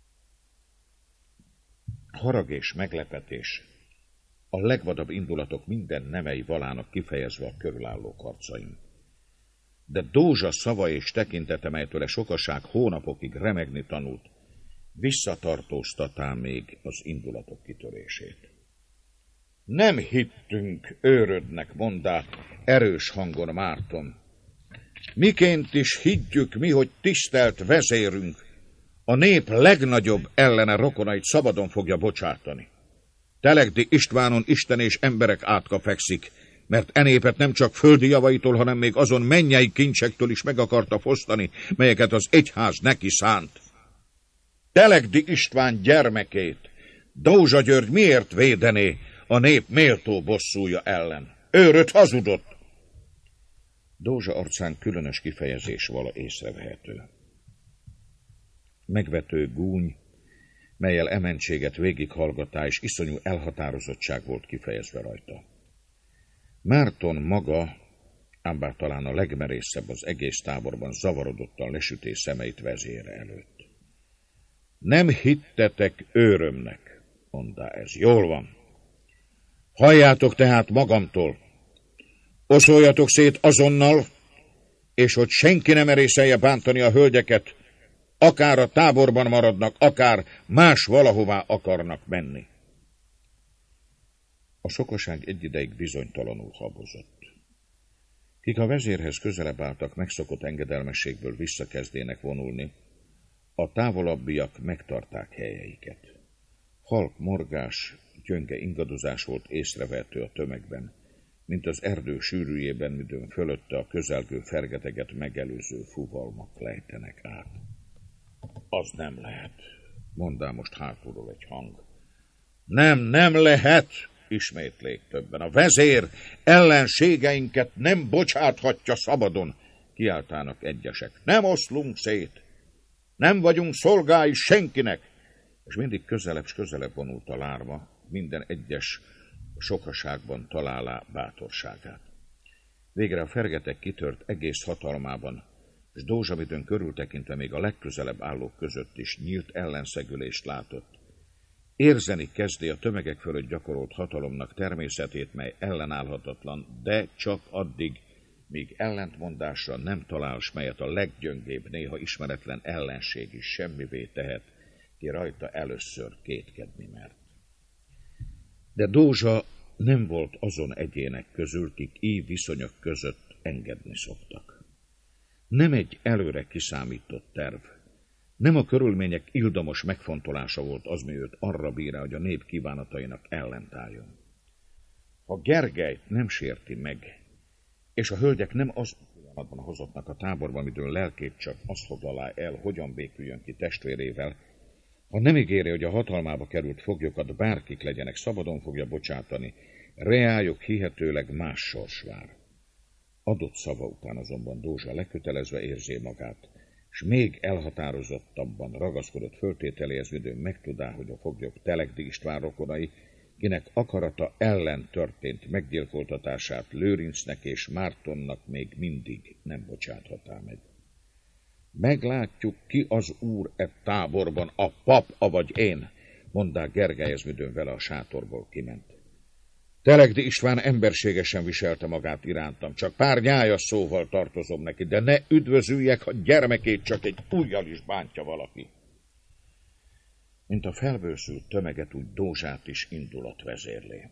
Harag és meglepetés, a legvadabb indulatok minden nemei valának kifejezve a körülálló arcain. De Dózsa szava és tekintete, melytől sokaság hónapokig remegni tanult, visszatartóztatá még az indulatok kitörését. Nem hittünk őrödnek, mondá erős hangon Márton. Miként is higgyük mi, hogy tisztelt vezérünk a nép legnagyobb ellene rokonait szabadon fogja bocsátani. Telegdi Istvánon Isten és emberek átka fekszik, mert e népet nem csak földi javaitól, hanem még azon mennyei kincsektől is meg akarta fosztani, melyeket az egyház neki szánt. Telegdi István gyermekét Dózsa György miért védené a nép méltó bosszúja ellen? Őröt hazudott. Dózsa arcán különös kifejezés vala észrevehető. Megvető gúny, mellyel ementséget végighallgatá, és iszonyú elhatározottság volt kifejezve rajta. Márton maga, ám bár talán a legmerészebb az egész táborban, zavarodottan lesüté szemeit vezére előtt. Nem hittetek őrömnek, mondá ez. Jól van. Halljátok tehát magamtól, oszoljatok szét azonnal, és hogy senki nem merészelje bántani a hölgyeket, akár a táborban maradnak, akár más valahová akarnak menni. A sokaság egy ideig bizonytalanul habozott. Kik a vezérhez közelebb álltak, megszokott engedelmességből visszakezdének vonulni, a távolabbiak megtarták helyeiket. Halk morgás, gyönge ingadozás volt észrevehető a tömegben, mint az erdő sűrűjében, midőn fölötte a közelgő fergeteget megelőző fuvalmak lejtenek át. Az nem lehet, mondá most hátulról egy hang. Nem, nem lehet, ismétlék többen. A vezér ellenségeinket nem bocsáthatja szabadon, kiáltának egyesek. Nem oszlunk szét, nem vagyunk szolgái senkinek. És mindig közelebb és közelebb vonult a lárma, minden egyes sokaságban találá bátorságát. Végre a fergetek kitört egész hatalmában, és Dózsa midőn körültekintve még a legközelebb állók között is nyílt ellenszegülést látott. Érzeni kezdi a tömegek fölött gyakorolt hatalomnak természetét, mely ellenállhatatlan, de csak addig, míg ellentmondásra nem talál, s melyet a leggyöngébb, néha ismeretlen ellenség is semmivé tehet, ki rajta először kétkedni mert. De Dózsa nem volt azon egyének közül, kik így viszonyok között engedni szoktak. Nem egy előre kiszámított terv, nem a körülmények ildomos megfontolása volt az, mi őt arra bírá, hogy a nép kívánatainak ellentálljon. Ha Gergelyt nem sérti meg, és a hölgyek nem az pillanatban hozottnak a táborban, midől lelkét csak azt foglalá el, hogyan béküljön ki testvérével, ha nem ígéri, hogy a hatalmába került foglyokat bárkik legyenek, szabadon fogja bocsátani, reájuk hihetőleg más sors vár. Adott szava után azonban Dózsa lekötelezve érzi magát, s még elhatározottabban ragaszkodott föltételéhez, midőn megtudá, hogy a foglyok Telegdi István rokonai, kinek akarata ellen történt meggyilkoltatását Lőrincnek és Mártonnak még mindig nem bocsáthatá meg. Meglátjuk, ki az úr e táborban, a pap, avagy én, mondták Gergelyhez, midőn vele a sátorból kiment. Telegdi István emberségesen viselte magát irántam, csak pár nyájas szóval tartozom neki, de ne üdvözüljek, ha gyermekét csak egy ujjal is bántja valaki. Mint a felbőszült tömeget, úgy Dózsát is indulat vezérlé.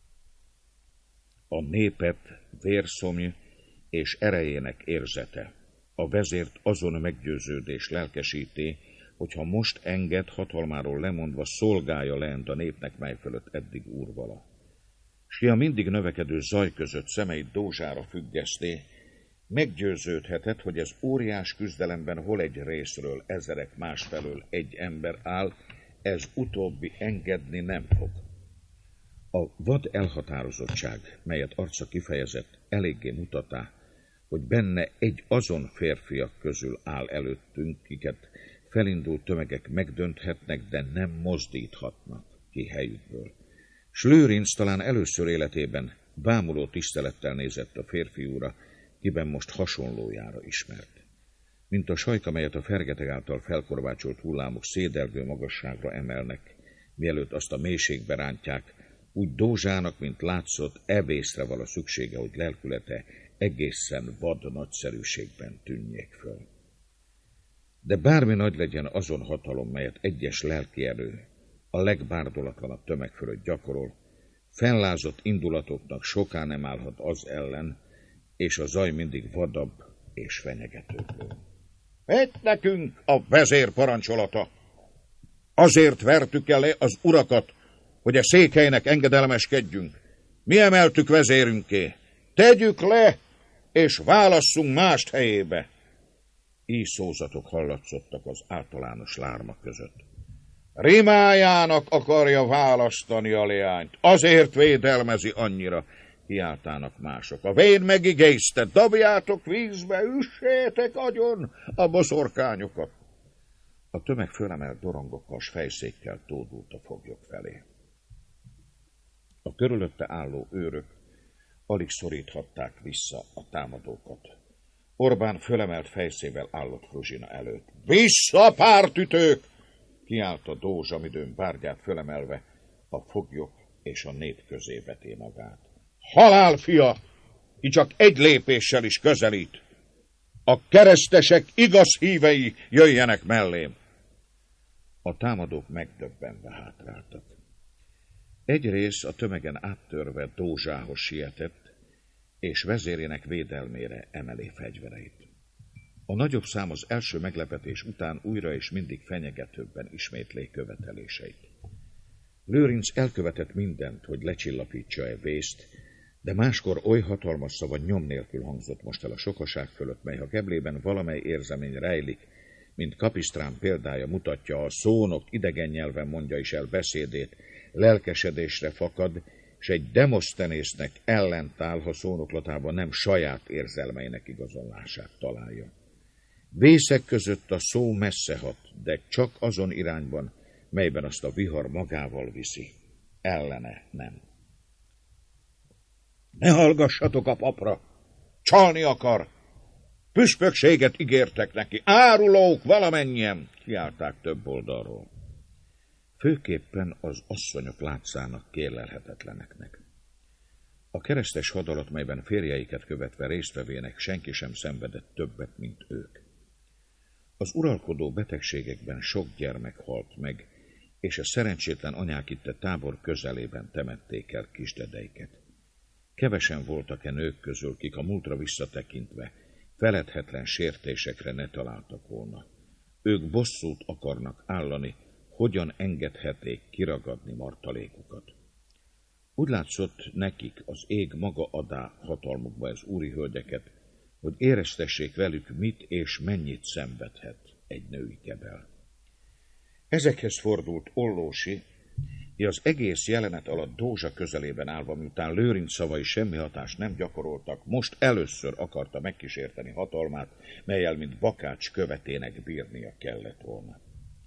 A népet vérszomj és erejének érzete, a vezért azon meggyőződés lelkesíti, hogyha most enged, hatalmáról lemondva szolgálja leent a népnek, mely fölött eddig úrvala. S ki a mindig növekedő zaj között szemeit Dózsára függeszté, meggyőződhetett, hogy ez óriás küzdelemben hol egy részről ezerek, másfelől egy ember áll, ez utóbbi engedni nem fog. A vad elhatározottság, melyet arca kifejezett, eléggé mutatá, hogy benne egy azon férfiak közül áll előttünk, kiket felindult tömegek megdönthetnek, de nem mozdíthatnak ki helyükből. S Lőrinc talán először életében bámuló tisztelettel nézett a férfiúra, kiben most hasonlójára ismert. Mint a sajka, melyet a fergeteg által felkorbácsolt hullámok szédelgő magasságra emelnek, mielőtt azt a mélységbe rántják, úgy Dózsának, mint látszott, ebészre vala szüksége, hogy lelkülete egészen vad nagyszerűségben tűnjék föl. De bármi nagy legyen azon hatalom, melyet egyes lelki erő a legbárdulatlanabb tömeg fölött gyakorol, fennlázott indulatoknak soká nem állhat az ellen, és a zaj mindig vadabb és fenyegetőbb. Itt nekünk a vezér parancsolata. Azért vertük el az urakat, hogy a székelynek engedelmeskedjünk. Mi emeltük vezérünké. Tegyük le, és válasszunk mást helyébe. Így szózatok hallatszottak az általános lárma között. Rimájának akarja választani a leányt, azért védelmezi annyira, kiáltának mások. A véd megigézte, dobjátok vízbe, üssétek agyon a boszorkányokat. A tömeg fölemelt dorongokkal s fejszékkel tódult a foglyok felé. A körülötte álló őrök alig szoríthatták vissza a támadókat. Orbán fölemelt fejszével állott Fruzsina előtt. Vissza, pártütők! Kiállt a Dózsa, midőn bárgyát fölemelve, a foglyok és a nép közé veti magát. Halál fia, ki csak egy lépéssel is közelít. A keresztesek igaz hívei jöjjenek mellém. A támadók megdöbbenve hátráltak. Egy rész a tömegen áttörve Dózsához sietett, és vezérének védelmére emeli fegyvereit. A nagyobb szám az első meglepetés után újra és mindig fenyegetőbben ismétlé követeléseit. Lőrinc elkövetett mindent, hogy lecsillapítsa-e vészt, de máskor oly hatalmas szava nyom nélkül hangzott most el a sokaság fölött, mely ha keblében valamely érzemény rejlik, mint Kapisztrán példája mutatja, a szónok idegen nyelven mondja is el beszédét, lelkesedésre fakad, és egy Demoszthenésznek ellentáll, ha szónoklatában nem saját érzelmeinek igazolását találja. Vészek között a szó messze hat, de csak azon irányban, melyben azt a vihar magával viszi. Ellene nem. Ne hallgassatok a papra! Csalni akar! Püspökséget ígértek neki! Árulók valamennyien! Kiálták több oldalról. Főképpen az asszonyok látszának kérlelhetetleneknek. A keresztes hadalat, melyben férjeiket követve résztvevének senki sem szenvedett többet, mint ők. Az uralkodó betegségekben sok gyermek halt meg, és a szerencsétlen anyák itt a tábor közelében temették el kisdedeiket. Kevesen voltak-e nők közül, kik a múltra visszatekintve feledhetlen sértésekre ne találtak volna. Ők bosszút akarnak állani, hogyan engedheték kiragadni martalékukat. Úgy látszott nekik az ég maga adá hatalmukba ez úri hölgyeket, hogy éreztessék velük, mit és mennyit szenvedhet egy női kebel. Ezekhez fordult Ollósi, ki az egész jelenet alatt Dózsa közelében állva, miután Lőrinc szavai semmi hatást nem gyakoroltak, most először akarta megkísérteni hatalmát, mellyel mint bakács követének bírnia kellett volna.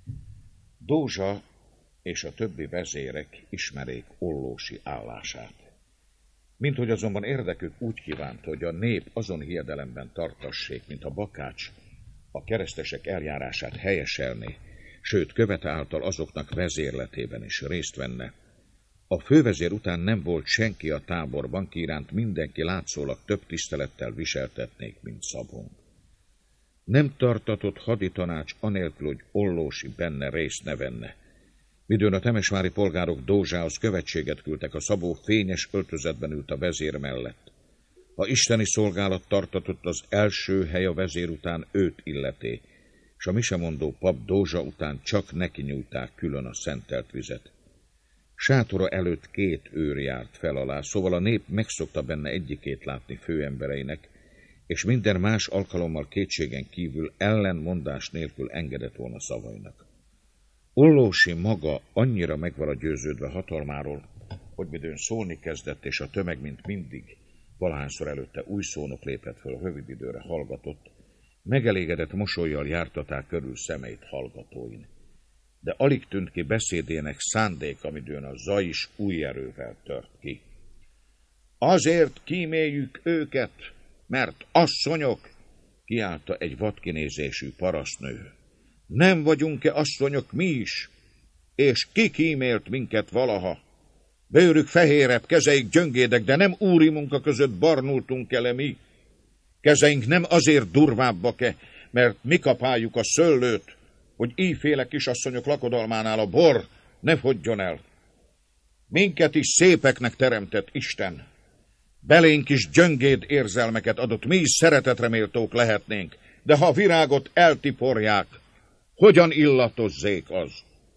Dózsa és a többi vezérek ismerék Ollósi állását. Mint hogy azonban érdekük úgy kívánt, hogy a nép azon hiedelemben tartassék, mint a bakács a keresztesek eljárását helyeselné, sőt követe által azoknak vezérletében is részt venne. A fővezér után nem volt senki a táborban, ki iránt mindenki látszólag több tisztelettel viseltetnék, mint Szabónk. Nem tartatott haditanács anélkül, hogy Ollósi benne részt ne venne. Midőn a temesvári polgárok Dózsához követséget küldtek, a Szabó fényes öltözetben ült a vezér mellett. A isteni szolgálat tartatott az első hely a vezér után őt illeté, és a misemondó pap Dózsa után csak neki nyújták külön a szentelt vizet. Sátora előtt két őr járt fel alá, szóval a nép megszokta benne egyikét látni főembereinek, és minden más alkalommal kétségen kívül ellenmondás nélkül engedett volna szavainak. Ollósi maga annyira meg van győződve hatalmáról, hogy midőn szólni kezdett, és a tömeg, mint mindig, valahányszor előtte új szónok lépett föl, rövid időre hallgatott, megelégedett mosollyal jártaták körül szemeit hallgatóin. De alig tűnt ki beszédének szándék, amidőn a zaj is új erővel tört ki. Azért kíméljük őket, mert asszonyok, kiáltta egy vadkinézésű parasztnő. Nem vagyunk-e asszonyok mi is? És ki kímélt minket valaha? Bőrük fehérebb, kezeik gyöngédek, de nem úri munka között barnultunk ele mi. Kezeink nem azért durvábbak-e, mert mi kapáljuk a szöllőt, hogy íjféle kisasszonyok lakodalmánál a bor ne fogyjon el. Minket is szépeknek teremtett Isten. Belénk is gyöngéd érzelmeket adott, mi is szeretetre méltók lehetnénk, de ha a virágot eltiporják, hogyan illatozzék az?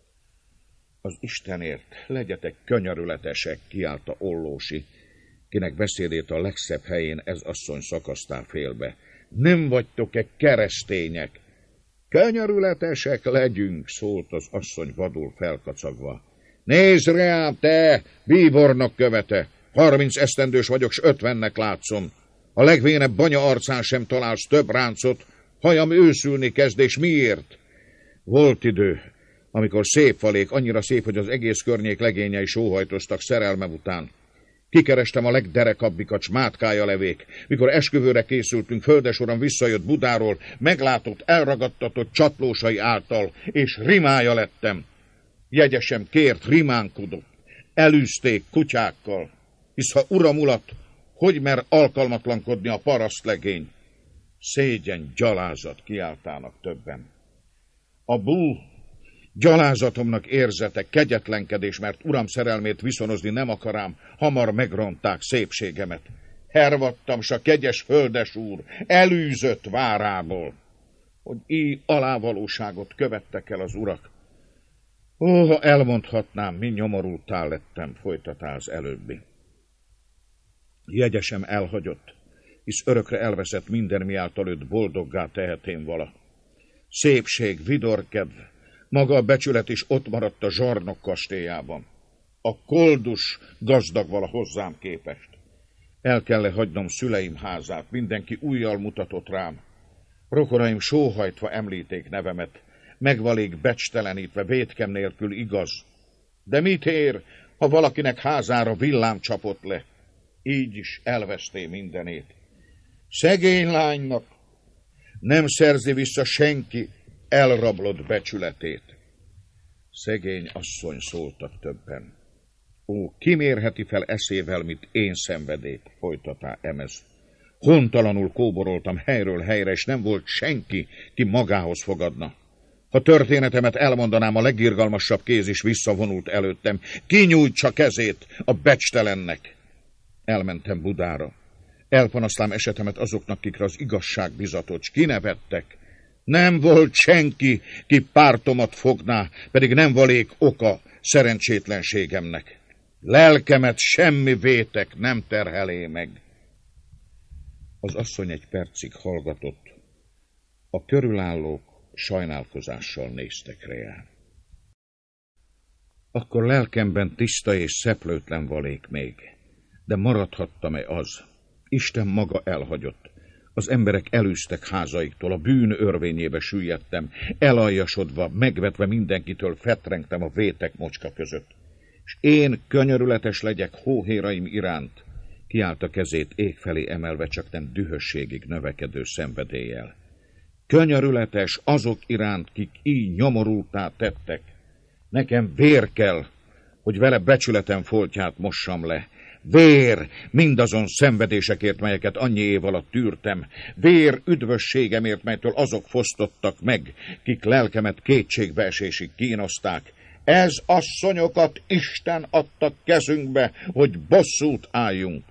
Az Istenért legyetek könyörületesek, kiáltta Ollósi, kinek beszédét a legszebb helyén ez asszony szakasztá félbe. Nem vagytok-e keresztények? Könyörületesek legyünk, szólt az asszony vadul felkacagva. Nézd rám, te, bíbornak követe! Harminc esztendős vagyok, s ötvennek látszom. A legvénebb banya arcán sem találsz több ráncot, hajam őszülni kezd, és miért? Volt idő, amikor szép falék, annyira szép, hogy az egész környék legényei sóhajtoztak szerelmem után. Kikerestem a legderekabbikat, s mátkája levék. Mikor esküvőre készültünk, földesuram visszajött Budáról, meglátott, elragadtatott csatlósai által, és rimája lettem. Jegyesem kért, rimánkodott. elűzték kutyákkal, hisz ha uram ulat, hogy mer alkalmatlankodni a parasztlegény? Szégyen, gyalázat, kiáltának többen. A bú, gyalázatomnak érzete, kegyetlenkedés, mert uram szerelmét viszonozni nem akarám, hamar megronták szépségemet. Hervadtam, s a kegyes földes úr elűzött várából, hogy így alávalóságot követtek el az urak. Ó, ha elmondhatnám, mi nyomorultá lettem, folytatá az előbbi. Jegyesem elhagyott, hisz örökre elveszett minden, mi által őt boldoggá tehetén vala. Szépség, vidorkedv, maga a becsület is ott maradt a zsarnok kastélyában. A koldus gazdag vala hozzám képest. El kell-e hagynom szüleim házát, mindenki újjal mutatott rám. Rokonaim sóhajtva említék nevemet, megvalék becstelenítve, vétkem nélkül igaz. De mit ér, ha valakinek házára villám csapott le? Így is elveszté mindenét. Szegény lánynak nem szerzi vissza senki elrablott becsületét. Szegény asszony, szóltak többen. Ó, kimérheti fel eszével, mit én szenvedék, folytatá Emez. Hontalanul kóboroltam helyről helyre, és nem volt senki, ki magához fogadna. Ha történetemet elmondanám, a legirgalmasabb kéz is visszavonult előttem. Kinyújtsa kezét a becstelennek. Elmentem Budára. Elpanasztám esetemet azoknak, kikre az igazság bizatott, s kinevettek. Nem volt senki, ki pártomat fogná, pedig nem valék oka szerencsétlenségemnek. Lelkemet semmi vétek nem terhelé meg. Az asszony egy percig hallgatott. A körülállók sajnálkozással néztek rá. Akkor lelkemben tiszta és szeplőtlen valék még, de maradhattam-e az? Isten maga elhagyott. Az emberek elűztek házaiktól, a bűn örvényébe süllyedtem, elaljasodva, megvetve mindenkitől fetrengtem a vétek mocska között. És én könyörületes legyek hóhéraim iránt, kiállt a kezét ég felé emelve, csak nem dühösségig növekedő szenvedéllyel. Könyörületes azok iránt, kik így nyomorultá tettek. Nekem vér kell, hogy vele becsületem foltját mossam le. Vér mindazon szenvedésekért, melyeket annyi év alatt tűrtem. Vér üdvösségemért, melytől azok fosztottak meg, kik lelkemet kétségbeesésig kínozták. Ez asszonyokat Isten adtak kezünkbe, hogy bosszút álljunk.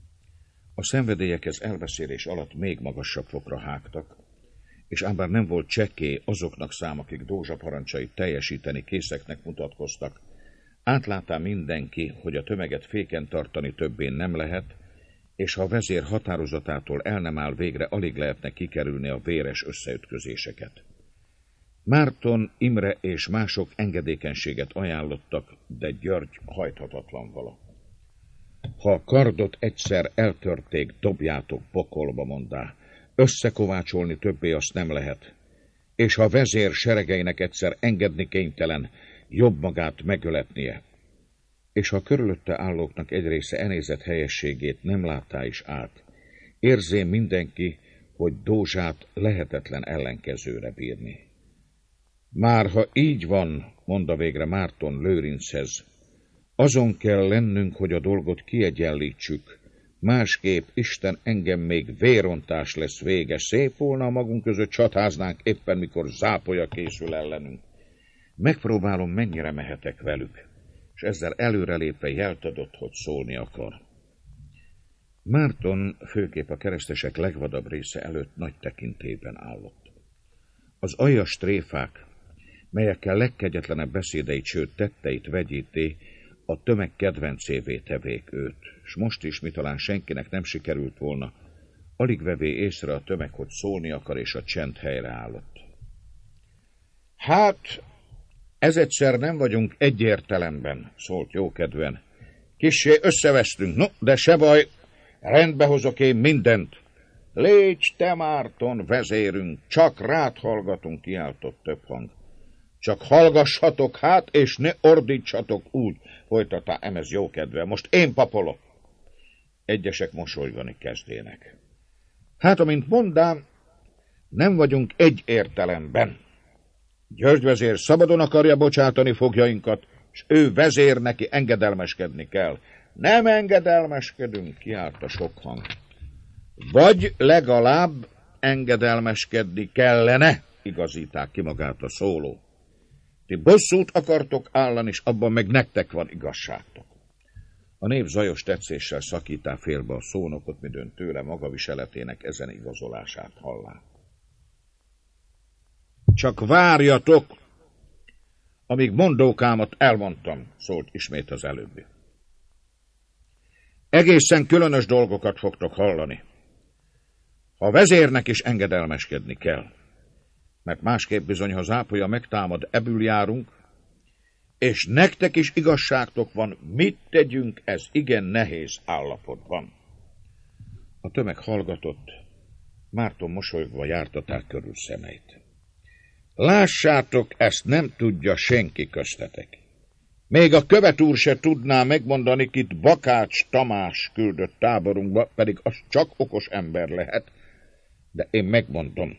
A szenvedélyek elbeszélés alatt még magasabb fokra hágtak, és ám bár nem volt csekké azoknak szám, akik Dózsa parancsait teljesíteni készeknek mutatkoztak, átlátá mindenki, hogy a tömeget féken tartani többé nem lehet, és ha a vezér határozatától el nem áll végre, alig lehetne kikerülni a véres összeütközéseket. Márton, Imre és mások engedékenységet ajánlottak, de György hajthatatlan vala. Ha a kardot egyszer eltörték, dobjátok pokolba, mondá. Összekovácsolni többé azt nem lehet. És ha a vezér seregeinek egyszer engedni kénytelen, jobb magát megöletnie. És ha a körülötte állóknak egy része enézett helyességét nem láttá is át, érzé mindenki, hogy Dózsát lehetetlen ellenkezőre bírni. Már ha így van, mondta végre Márton Lőrinchez, azon kell lennünk, hogy a dolgot kiegyenlítsük, másképp Isten engem még vérontás lesz vége, szép volna, magunk között csatáznánk éppen, mikor zápolya készül ellenünk. Megpróbálom, mennyire mehetek velük, és ezzel előrelépve jelt adott, hogy szólni akar. Márton főképp a keresztesek legvadabb része előtt nagy tekintében állott. Az aljas tréfák, melyekkel legkegyetlenebb beszédeit, sőt tetteit vegyíté, a tömeg kedvencévé tevék őt, s most is, mi talán senkinek nem sikerült volna, alig vevé észre a tömeg, hogy szólni akar, és a csend helyreállott. Hát, ez egyszer nem vagyunk egy értelemben, szólt jókedvűen. Kissé összevesztünk, no, de se baj, rendbe hozok én mindent. Légy te, Márton, vezérünk, csak rád hallgatunk, kiáltott több hang. Csak hallgassatok hát, és ne ordítsatok úgy, folytatta Emez jókedve. Most én papolok. Egyesek mosolygani kezdének. Hát, amint mondám, nem vagyunk egy értelemben. György vezér szabadon akarja bocsátani fogjainkat, és ő vezér, neki engedelmeskedni kell. Nem engedelmeskedünk, kiállt a sok hang. Vagy legalább engedelmeskedni kellene, igazíták ki magát a szóló. Ti bosszút akartok állani, és abban meg nektek van igazságtok. A nép zajos tetszéssel szakítá félbe a szónokot, midőn tőle maga viseletének ezen igazolását hallá. Csak várjatok, amíg mondókámat elmondtam, szólt ismét az előbbi. Egészen különös dolgokat fogtok hallani. A vezérnek is engedelmeskedni kell, mert másképp bizony, ha zápolya megtámad, ebből járunk, és nektek is igazságtok van, mit tegyünk, ez igen nehéz állapotban. A tömeg hallgatott, Márton mosolygva jártaták körül szemeit. Lássátok, ezt nem tudja senki köztetek. Még a követúr se tudná megmondani, kit Bakács Tamás küldött táborunkba, pedig az csak okos ember lehet, de én megmondom.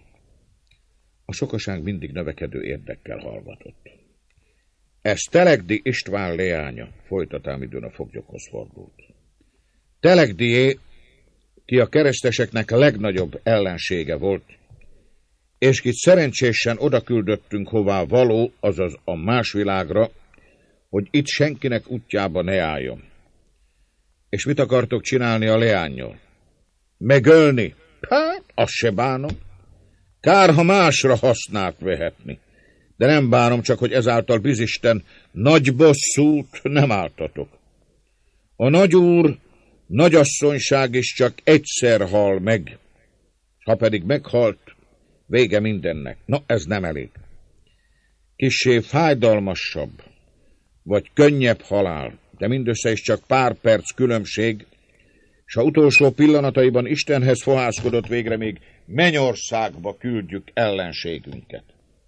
A sokaság mindig növekedő érdekkel hallgatott. Ez Telegdi István leánya, folytatám időn a foglyokhoz fordult. Telegdié, ki a kereszteseknek a legnagyobb ellensége volt, és kit szerencsésen odaküldöttünk hová való, azaz a más világra, hogy itt senkinek útjába ne álljon. És mit akartok csinálni a leánnyal? Megölni? Hát, azt se bánom. Kár, ha másra hasznát vehetni. De nem bánom, csak hogy ezáltal bizisten nagy bosszút nem álltatok. A nagyúr, nagyasszonyság is csak egyszer hal meg. Ha pedig meghalt, vége mindennek. No, ez nem elég. Kissé fájdalmasabb, vagy könnyebb halál, de mindössze is csak pár perc különbség, s ha utolsó pillanataiban Istenhez fohászkodott, végre még mennyországba küldjük ellenségünket.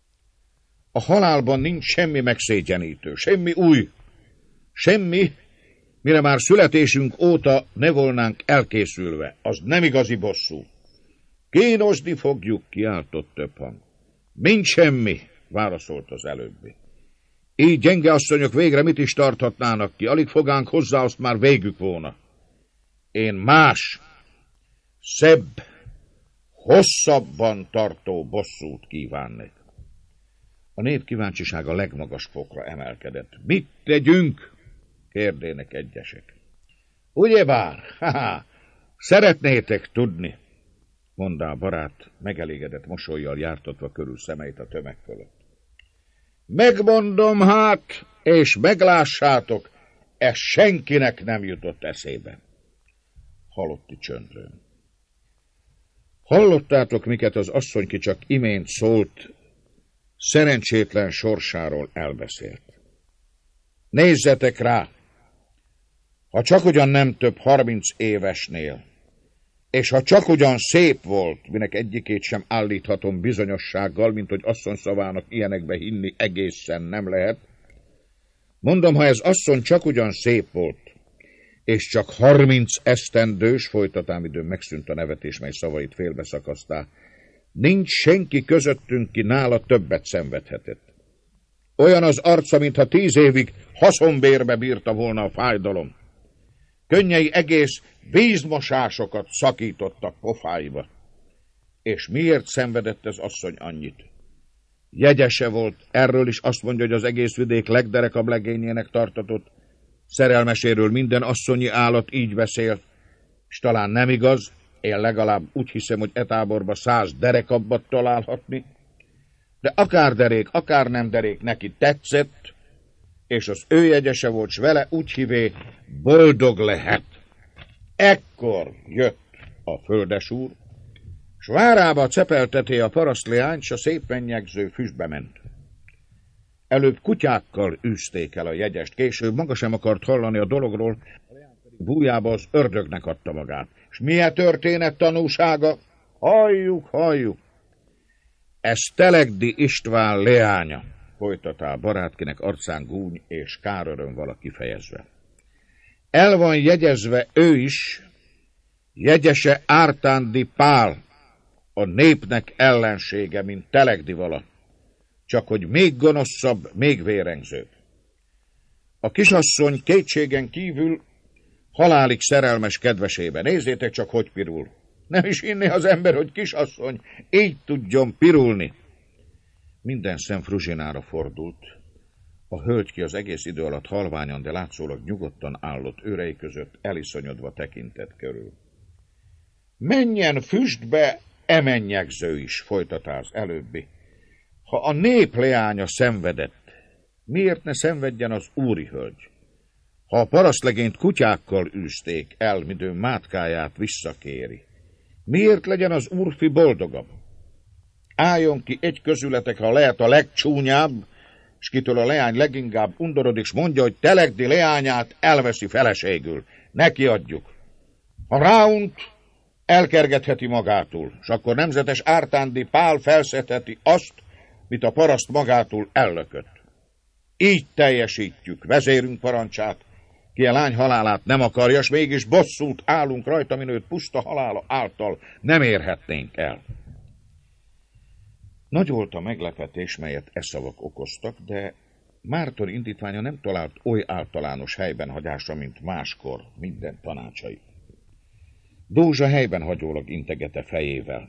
A halálban nincs semmi megszégyenítő, semmi új, semmi, mire már születésünk óta ne volnánk elkészülve. Az nem igazi bosszú. Kínozni fogjuk, kiáltott több hang. Nincs semmi, válaszolt az előbbi. Így gyenge asszonyok végre mit is tarthatnának ki, alig fogánk hozzá, azt már végük volna. Én más, szebb, hosszabban tartó bosszút kívánnék. A nép kíváncsisága legmagas fokra emelkedett. Mit tegyünk? Kérdének egyesek. Ugyebár, haha, szeretnétek tudni, mondá a barát, megelégedett mosollyal jártatva körül szemeit a tömeg fölött. Megmondom hát, és meglássátok, ez senkinek nem jutott eszébe. Halotti csöndrőn. Hallottátok, miket az asszony, ki csak imént szólt, szerencsétlen sorsáról elbeszélt. Nézzetek rá, ha csak ugyan nem több harminc évesnél, és ha csak ugyan szép volt, minek egyikét sem állíthatom bizonyossággal, mint hogy asszony szavának ilyenekbe hinni egészen nem lehet, mondom, ha ez asszony csak ugyan szép volt, és csak harminc esztendős, folytatám időn megszűnt a nevetés, mely szavait félbeszakasztá, nincs senki közöttünk, ki nála többet szenvedhetett. Olyan az arca, mintha tíz évig haszonbérbe bírta volna a fájdalom. Könnyei egész vízmosásokat szakítottak pofáiba. És miért szenvedett ez asszony annyit? Jegyese volt, erről is azt mondja, hogy az egész vidék legderekabb legényének tartatott, szerelmeséről minden asszonyi állat így beszél, és talán nem igaz, én legalább úgy hiszem, hogy e táborba száz derekabbat találhatni, de akár derék, akár nem derék, neki tetszett, és az ő jegyese volt, s vele úgy hívé boldog lehet. Ekkor jött a földesúr, s várába cepelteté a parasztleányt, s a szépen nyegző füstbe ment. Előbb kutyákkal űzték el a jegyest, később maga sem akart hallani a dologról, a leány pedig bújába az ördögnek adta magát. És milyen történet tanúsága? Halljuk, halljuk. Ez Telegdi István leánya, folytatá barátkinek arcán gúny és káröröm vala kifejezve. El van jegyezve ő is, jegyese Ártándi Pál, a népnek ellensége, mint Telegdi vala, csak hogy még gonoszabb, még vérengzőbb. A kisasszony kétségen kívül halálig szerelmes kedvesébe. Nézzétek csak, hogy pirul. Nem is hinné az ember, hogy kisasszony így tudjon pirulni. Minden szem Fruzsinára fordult. A hölgy, ki az egész idő alatt halványan, de látszólag nyugodtan állott őrei között, eliszonyodva tekintett körül. Menjen füstbe, emennyegző is, folytatta az előbbi. Ha a nép leánya szenvedett, miért ne szenvedjen az úri hölgy? Ha a parasztlegényt kutyákkal űzték el, midőn mátkáját visszakéri, miért legyen az úrfi boldogabb? Álljon ki egy közületek, ha lehet a legcsúnyább, s kitől a leány leginkább undorodik, s mondja, hogy Telegdi leányát elveszi feleségül. Neki adjuk. Ha ráunt, elkergetheti magától, s akkor nemzetes ártándi Pál felszedheti azt, mit a paraszt magától ellökött. Így teljesítjük vezérünk parancsát, ki a lány halálát nem akarja, s mégis bosszút állunk rajta, minőt puszta halála által nem érhetnénk el. Nagy volt a meglepetés, melyet e szavak okoztak, de Márton indítványa nem talált oly általános helyben hagyásra, mint máskor minden tanácsai. Dózsa helyben hagyólag integete fejével.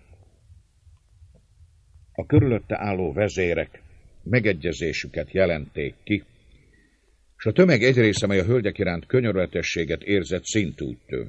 A körülötte álló vezérek megegyezésüket jelenték ki, s a tömeg egy része, mely a hölgyek iránt könyörületességet érzett, szintúgytől.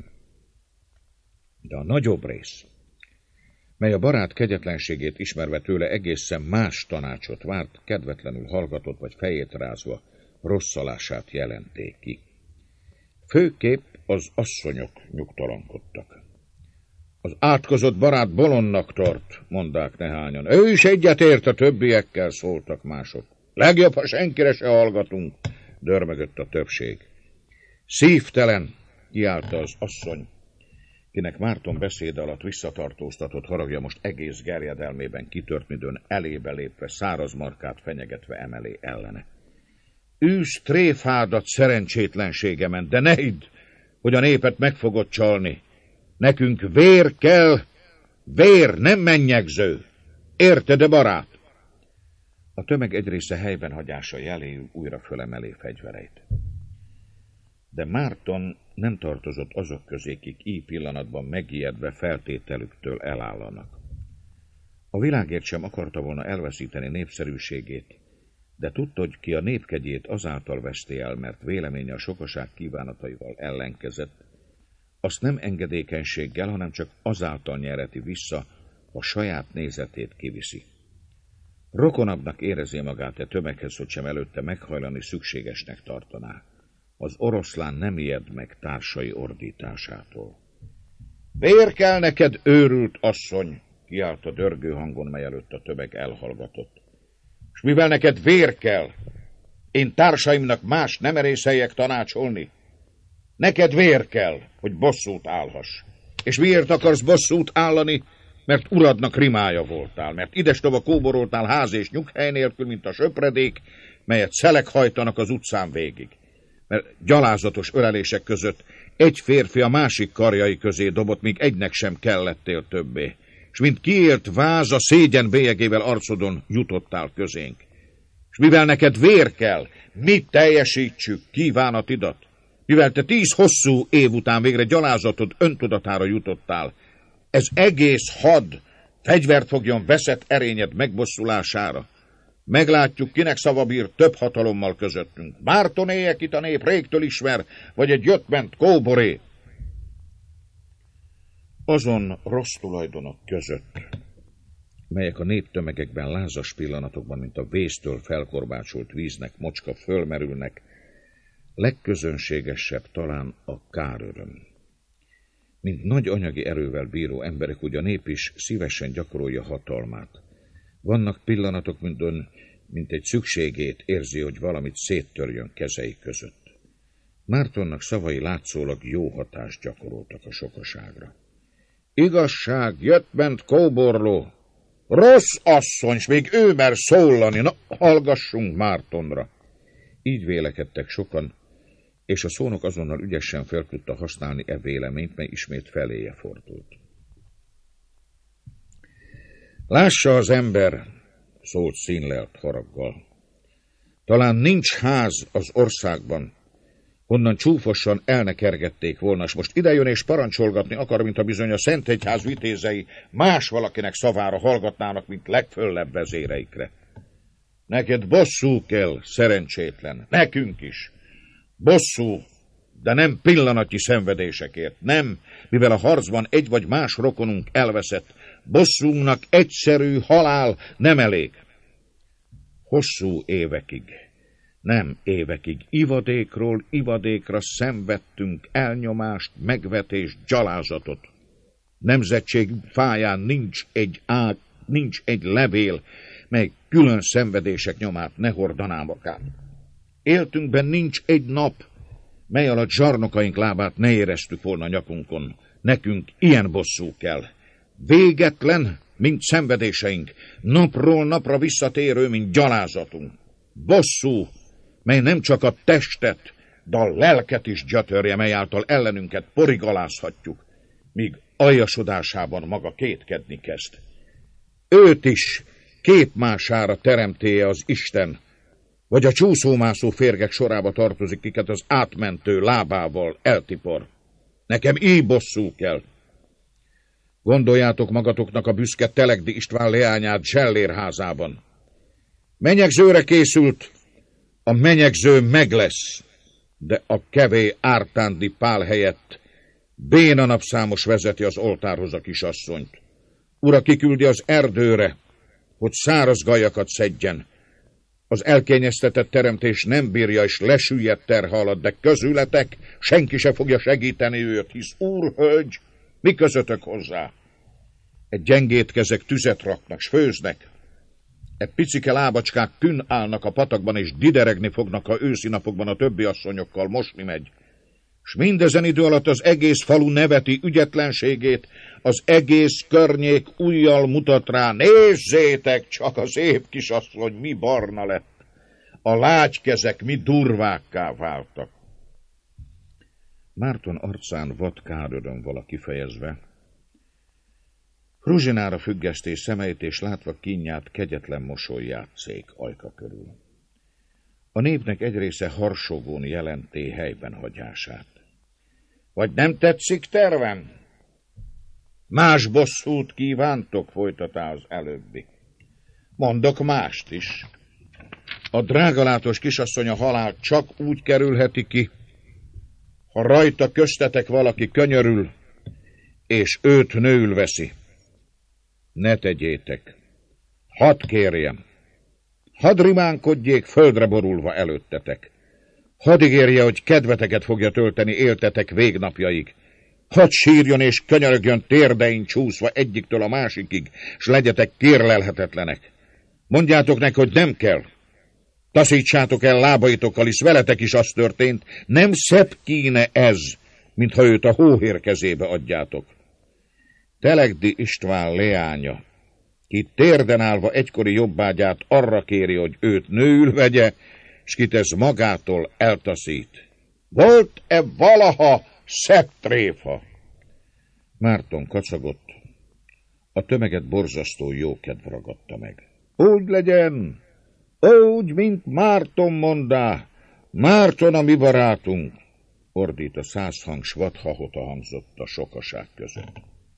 De a nagyobb rész, mely a barát kegyetlenségét ismerve tőle egészen más tanácsot várt, kedvetlenül hallgatott vagy fejét rázva rosszalását jelenték ki. Főképp az asszonyok nyugtalankodtak. Az átkozott barát bolondnak tart, mondták nehányan. Ő is egyetért a többiekkel, szóltak mások. Legjobb, ha senkire se hallgatunk, dörmögött a többség. Szívtelen, kiáltta az asszony, kinek Márton beszéde alatt visszatartóztatott haragja most egész gerjedelmében kitört, midőn elébe lépve, száraz markát fenyegetve emelé ellene. Űz tréfádat szerencsétlenségemen, de ne hidd, hogy a népet meg fogod csalni. Nekünk vér kell, vér, nem mennyegző. Érted-e, barát? A tömeg egy része helyben hagyása jeléül újra fölemelé fegyvereit. De Márton nem tartozott azok közé, kik így pillanatban megijedve feltételüktől elállanak. A világért sem akarta volna elveszíteni népszerűségét, de tudta, hogy ki a népkegyét azáltal veszti el, mert véleménye a sokaság kívánataival ellenkezett, azt nem engedékenységgel, hanem csak azáltal nyereti vissza, ha saját nézetét kiviszi. Rokonabbnak érezi magát e tömeghez, hogy sem előtte meghajlani szükségesnek tartaná. Az oroszlán nem ijed meg társai ordításától. Vér kell neked, őrült asszony, kiállt dörgő hangon, mely előtt a tömeg elhallgatott. S mivel neked vér kell, én társaimnak más nem merészeljek tanácsolni. Neked vér kell, hogy bosszút állhass. És miért akarsz bosszút állani? Mert uradnak rimája voltál, mert idestova kóboroltál ház és nyughely nélkül, mint a söpredék, melyet szelek hajtanak az utcán végig. Mert gyalázatos ölelések között egy férfi a másik karjai közé dobott, míg egynek sem kellettél többé. S mint kiért váz a szégyen bélyegével arcodon jutottál közénk. És mivel neked vér kell, mi teljesítsük kívánatidat, mivel te tíz hosszú év után végre gyalázatod öntudatára jutottál, ez egész had fegyvert fogjon veszett erényed megbosszulására. Meglátjuk, kinek szava bír több hatalommal közöttünk. Márton éjek itt a nép régtől ismer, vagy egy jöttment kóboré. Azon rossz tulajdonok között, melyek a néptömegekben lázas pillanatokban, mint a vésztől felkorbácsolt víznek mocska fölmerülnek, legközönségesebb talán a káröröm. Mint nagy anyagi erővel bíró emberek, úgy a nép is szívesen gyakorolja hatalmát. Vannak pillanatok, mint ön, mint egy szükségét érzi, hogy valamit széttörjön kezei között. Mártonnak szavai látszólag jó hatást gyakoroltak a sokaságra. Igazság, jött ment kóborló. Rossz asszony, s még ő mer szólani, na, hallgassunk Mártonra. Így vélekedtek sokan, és a szónok azonnal ügyesen fel tudta használni e véleményt, mely ismét feléje fordult. Lássa az ember, szólt színlelt haraggal. Talán nincs ház az országban, honnan csúfosan el ne kergették volna, s most idejön és parancsolgatni akar, mint a bizony a Szentegyház vitézei más valakinek szavára hallgatnának, mint legföllebb vezéreikre. Neked bosszú kell, szerencsétlen, nekünk is. Bosszú, de nem pillanatnyi szenvedésekért, nem, mivel a harcban egy vagy más rokonunk elveszett, bosszúnknak egyszerű halál nem elég. Hosszú évekig, nem évekig, ivadékról ivadékra szenvedtünk elnyomást, megvetést, gyalázatot. Nemzetség fáján nincs egy ág, nincs egy levél, mely külön szenvedések nyomát ne hordaná magát. Éltünkben nincs egy nap, mely alatt zsarnokaink lábát ne éreztük volna nyakunkon. Nekünk ilyen bosszú kell. Végetlen, mint szenvedéseink, napról napra visszatérő, mint gyalázatunk. Bosszú, mely nem csak a testet, de a lelket is gyötörje, mely által ellenünket porigalázhatjuk, míg aljasodásában maga kétkedni kezd. Őt is képmására teremtéje az Isten, vagy a csúszómászó férgek sorába tartozik, kiket az átmentő lábával eltipor. Nekem így bosszú kell. Gondoljátok magatoknak a büszke Telegdi István leányát Zsellérházában. Menyegzőre készült, a menyegző meg lesz, de a kevé Ártándi Pál helyett béna napszámos vezeti az oltárhoz a kisasszonyt. Ura kiküldi az erdőre, hogy száraz gajakat szedjen. Az elkényeztetett teremtés nem bírja, és lesüllyedt terhe alatt, de közületek senki se fogja segíteni őt, hisz úrhölgy, mi közöttök hozzá? Egy gyengétkezek tüzet raknak, s főznek. Egy picike lábacskák kün állnak a patakban, és dideregni fognak, ha őszi napokban a többi asszonyokkal mosni megy. S mindezen idő alatt az egész falu neveti ügyetlenségét, az egész környék ujjal mutat rá. Nézzétek csak, a szép kisasszony mi barna lett. A lágykezek mi durvákká váltak. Márton arcán vad káröröm vala kifejezve. Fruzsinára függeszté szemeit, és látva kínját, kegyetlen mosoly játszék ajka körül. A népnek egy része harsogón jelenté helyben hagyását. Vagy nem tetszik tervem? Más bosszút kívántok, folytatá az előbbi. Mondok mást is. A drágalátos kisasszony a halál csak úgy kerülheti ki, ha rajta köztetek valaki könyörül, és őt nőül veszi. Ne tegyétek. Hadd kérjem. Hadd rimánkodjék földre borulva előttetek. Hadd ígérje, hogy kedveteket fogja tölteni éltetek végnapjaig. Hadd sírjon és könyörögjön térdein csúszva egyiktől a másikig, s legyetek kérlelhetetlenek. Mondjátok neki, hogy nem kell. Taszítsátok el lábaitokkal, hisz veletek is az történt, nem szebb kíne ez, mintha őt a hóhér kezébe adjátok. Telegdi István leánya, ki térden állva egykori jobbágyát arra kéri, hogy őt nőül vegye, s kit ez magától eltaszít. Volt-e valaha szebb tréfa? Márton kacagott, a tömeget borzasztó jókedv ragadta meg. Úgy legyen, úgy, mint Márton mondá, Márton a mi barátunk, ordít a százhang, s vad hahota hangzott a sokaság között.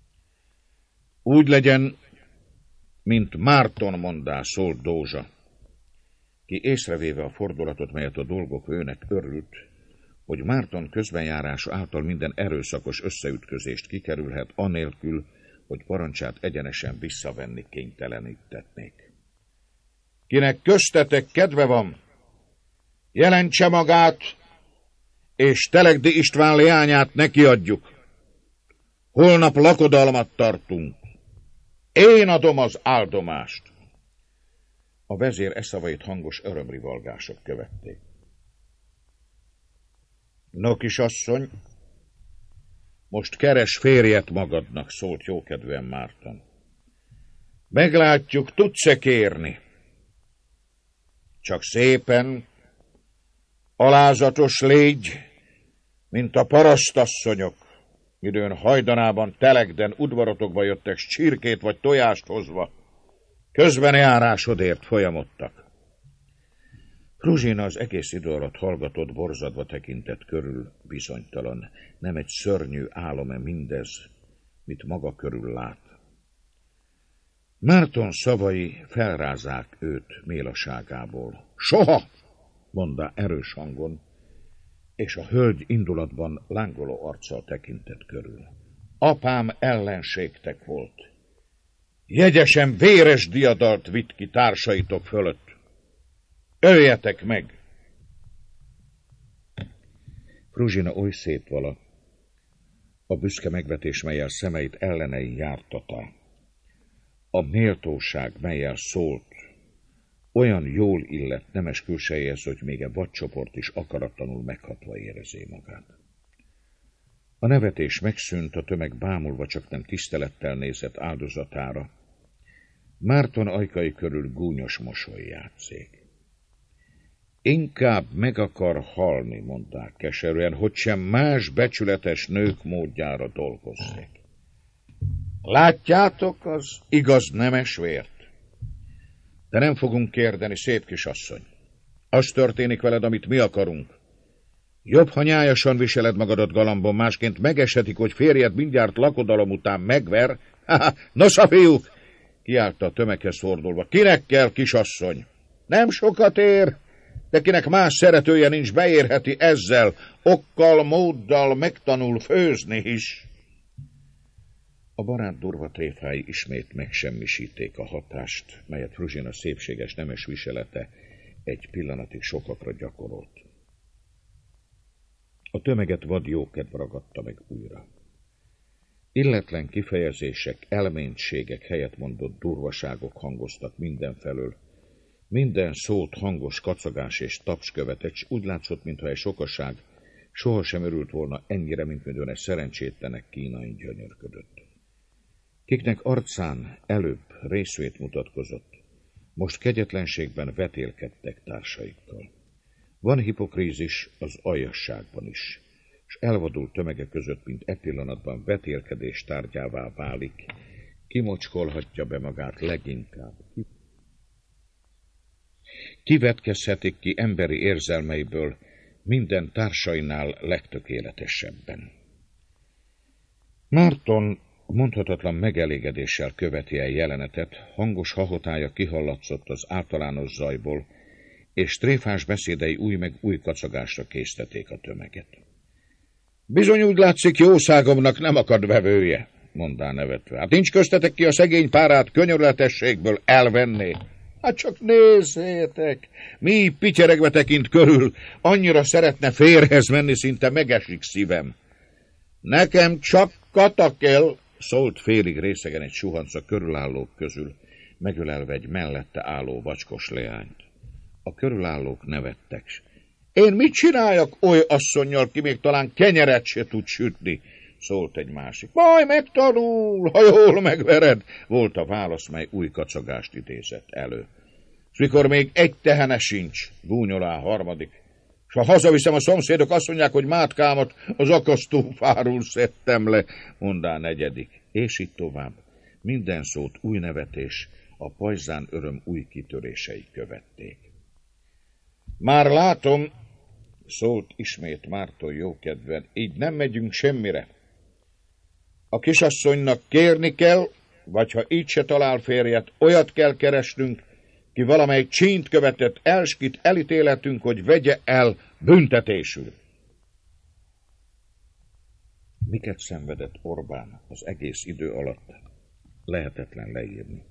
Úgy legyen, mint Márton mondá, szólt Dózsa, ki észrevéve a fordulatot, melyet a dolgok őnek örült, hogy Márton közbenjárása által minden erőszakos összeütközést kikerülhet, anélkül, hogy parancsát egyenesen visszavenni kénytelenítetnék. Kinek köztetek kedve van, jelentse magát, és Telegdi István leányát nekiadjuk. Holnap lakodalmat tartunk. Én adom az áldomást. A vezér e szavait hangos örömrivalgások követték. No, kisasszony, most keres férjet magadnak, szólt jókedvűen Márton. Meglátjuk, tudsz-e kérni? Csak szépen, alázatos légy, mint a parasztasszonyok, midőn hajdanában, Telegden, udvarotokba jöttek, s csirkét vagy tojást hozva, közben járásodért folyamodtak. Fruzsina az egész idő alatt hallgatott, borzadva tekintett körül, bizonytalan. Nem egy szörnyű álom-e mindez, mit maga körül lát. Márton szavai felrázák őt mélaságából. Soha! Mondta erős hangon, és a hölgy indulatban lángoló arccal tekintett körül. Apám ellenségtek volt. Jegyesen véres diadalt vitt ki társaitok fölött. Öljetek meg! Fruzsina oly szétvala, a büszke megvetés, melyel szemeit ellenei jártatá, a méltóság, melyel szólt, olyan jól illett nemes külsejéhez, hogy még a vadcsoport is akaratlanul meghatva érezé magát. A nevetés megszűnt, a tömeg bámulva csak nem tisztelettel nézett áldozatára. Márton ajkai körül gúnyos mosoly játszék. Inkább meg akar halni, mondták keserűen, hogy sem más becsületes nők módjára dolgozzék. Látjátok az igaz nemes vért? De nem fogunk kérdeni, szép kisasszony. Az történik veled, amit mi akarunk. Jobb, ha nyájasan viseled magadat galambon, másként megeshetik, hogy férjed mindjárt lakodalom után megver. Ha-ha, nos a fiúk! Kiáltta a tömeghez fordulva. Kinek kell, kisasszony? Nem sokat ér, de kinek más szeretője nincs, beérheti ezzel, okkal, móddal megtanul főzni is. A barát durva tréfái ismét megsemmisíték a hatást, melyet Fruzsina szépséges nemes viselete egy pillanatig sokakra gyakorolt. A tömeget vad jókedv ragadta meg újra. Illetlen kifejezések, elméntségek helyett mondott durvaságok hangoztak mindenfelől. Minden szót hangos kacagás és taps követett, s úgy látszott, mintha egy sokaság sohasem örült volna ennyire, mint mindőn egy szerencsétlenek kínain gyönyörködött. Kiknek arcán előbb részvét mutatkozott, most kegyetlenségben vetélkedtek társaikkal. Van hipokrízis az aljasságban is, s elvadult tömege között, mint e pillanatban vetélkedés tárgyává válik, kimocskolhatja be magát leginkább. Kivetkezhetik ki emberi érzelmeiből minden társainál legtökéletesebben. Márton mondhatatlan megelégedéssel követi el jelenetet, hangos hahotája kihallatszott az általános zajból, és tréfás beszédei új meg új kacagásra késztették a tömeget. Bizony úgy látszik, jószágomnak nem akad vevője, mondá nevetve. Hát nincs köztetek, ki a szegény párát könyörületességből elvenné. Hát csak nézzétek, mi pityeregve tekint körül, annyira szeretne férhez menni, szinte megesik szívem. Nekem csak kata kell, szólt félig részegen egy suhanc a körülállók közül, megölelve egy mellette álló vacskos leányt. A körülállók nevettek. Én mit csináljak oly asszonnyal, ki még talán kenyeret se tud sütni, szólt egy másik. Majd megtanul, ha jól megvered, volt a válasz, mely új kacagást idézett elő. És mikor még egy tehene sincs, gúnyolá a harmadik, és ha hazaviszem, a szomszédok azt mondják, hogy mátkámat az akasztófáról szedtem le, mondá negyedik. És így tovább. Minden szót új nevetés, a pajzán öröm új kitörései követték. Már látom, szólt ismét Márton jókedven, így nem megyünk semmire. A kisasszonynak kérni kell, vagy ha így se talál férjet, olyat kell keresnünk, ki valamely csínt követett elskit elítéletünk, hogy vegye el büntetésül. Miket szenvedett Orbán az egész idő alatt, lehetetlen leírni.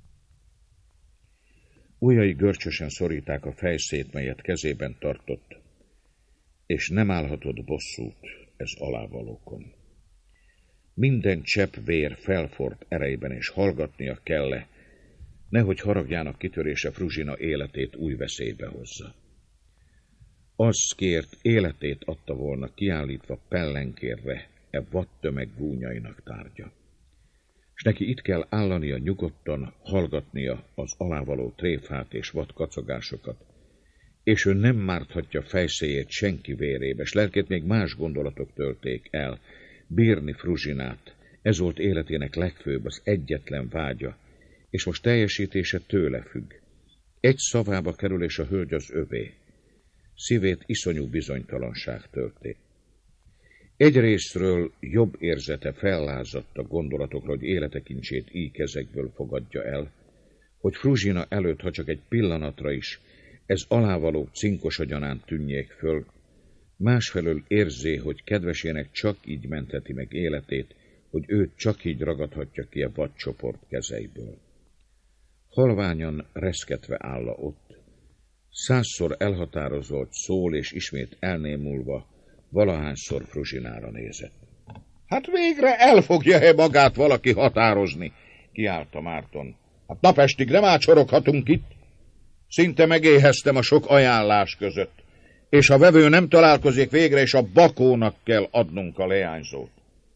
Ujjai görcsösen szoríták a fejszét, melyet kezében tartott, és nem állhatott bosszút ez alávalókon. Minden csepp vér felfort erejében, és hallgatnia kell-e, nehogy haragjának kitörése Fruzsina életét új veszélybe hozza. Az kért, életét adta volna kiállítva pellenkérve e vadtömeg gúnyainak tárgya. És neki itt kell állania nyugodtan, hallgatnia az alávaló tréfát és vad kacagásokat, és ő nem márthatja fejszéjét senki vérébe, s lelkét még más gondolatok tölték el. Bírni Fruzsinát, ez volt életének legfőbb, az egyetlen vágya, és most teljesítése tőle függ. Egy szavába kerül, és a hölgy az övé. Szívét iszonyú bizonytalanság tölti. Egyrészről jobb érzete fellázadt a gondolatokra, hogy élete kincsét így kezekből fogadja el, hogy Fruzsina előtt, ha csak egy pillanatra is, ez alávaló cinkos agyanán tűnjék föl, másfelől érzé, hogy kedvesének csak így mentheti meg életét, hogy őt csak így ragadhatja ki a vadcsoport kezeiből. Halványan reszketve áll ott, százszor elhatározott szól, és ismét elnémulva valahányszor Fruzsinára nézett. Hát végre el fogja-e magát valaki határozni? Kiálta Márton. Hát napestig nem ácsoroghatunk itt. Szinte megéheztem a sok ajánlás között, és a vevő nem találkozik végre, és a bakónak kell adnunk a leányzót.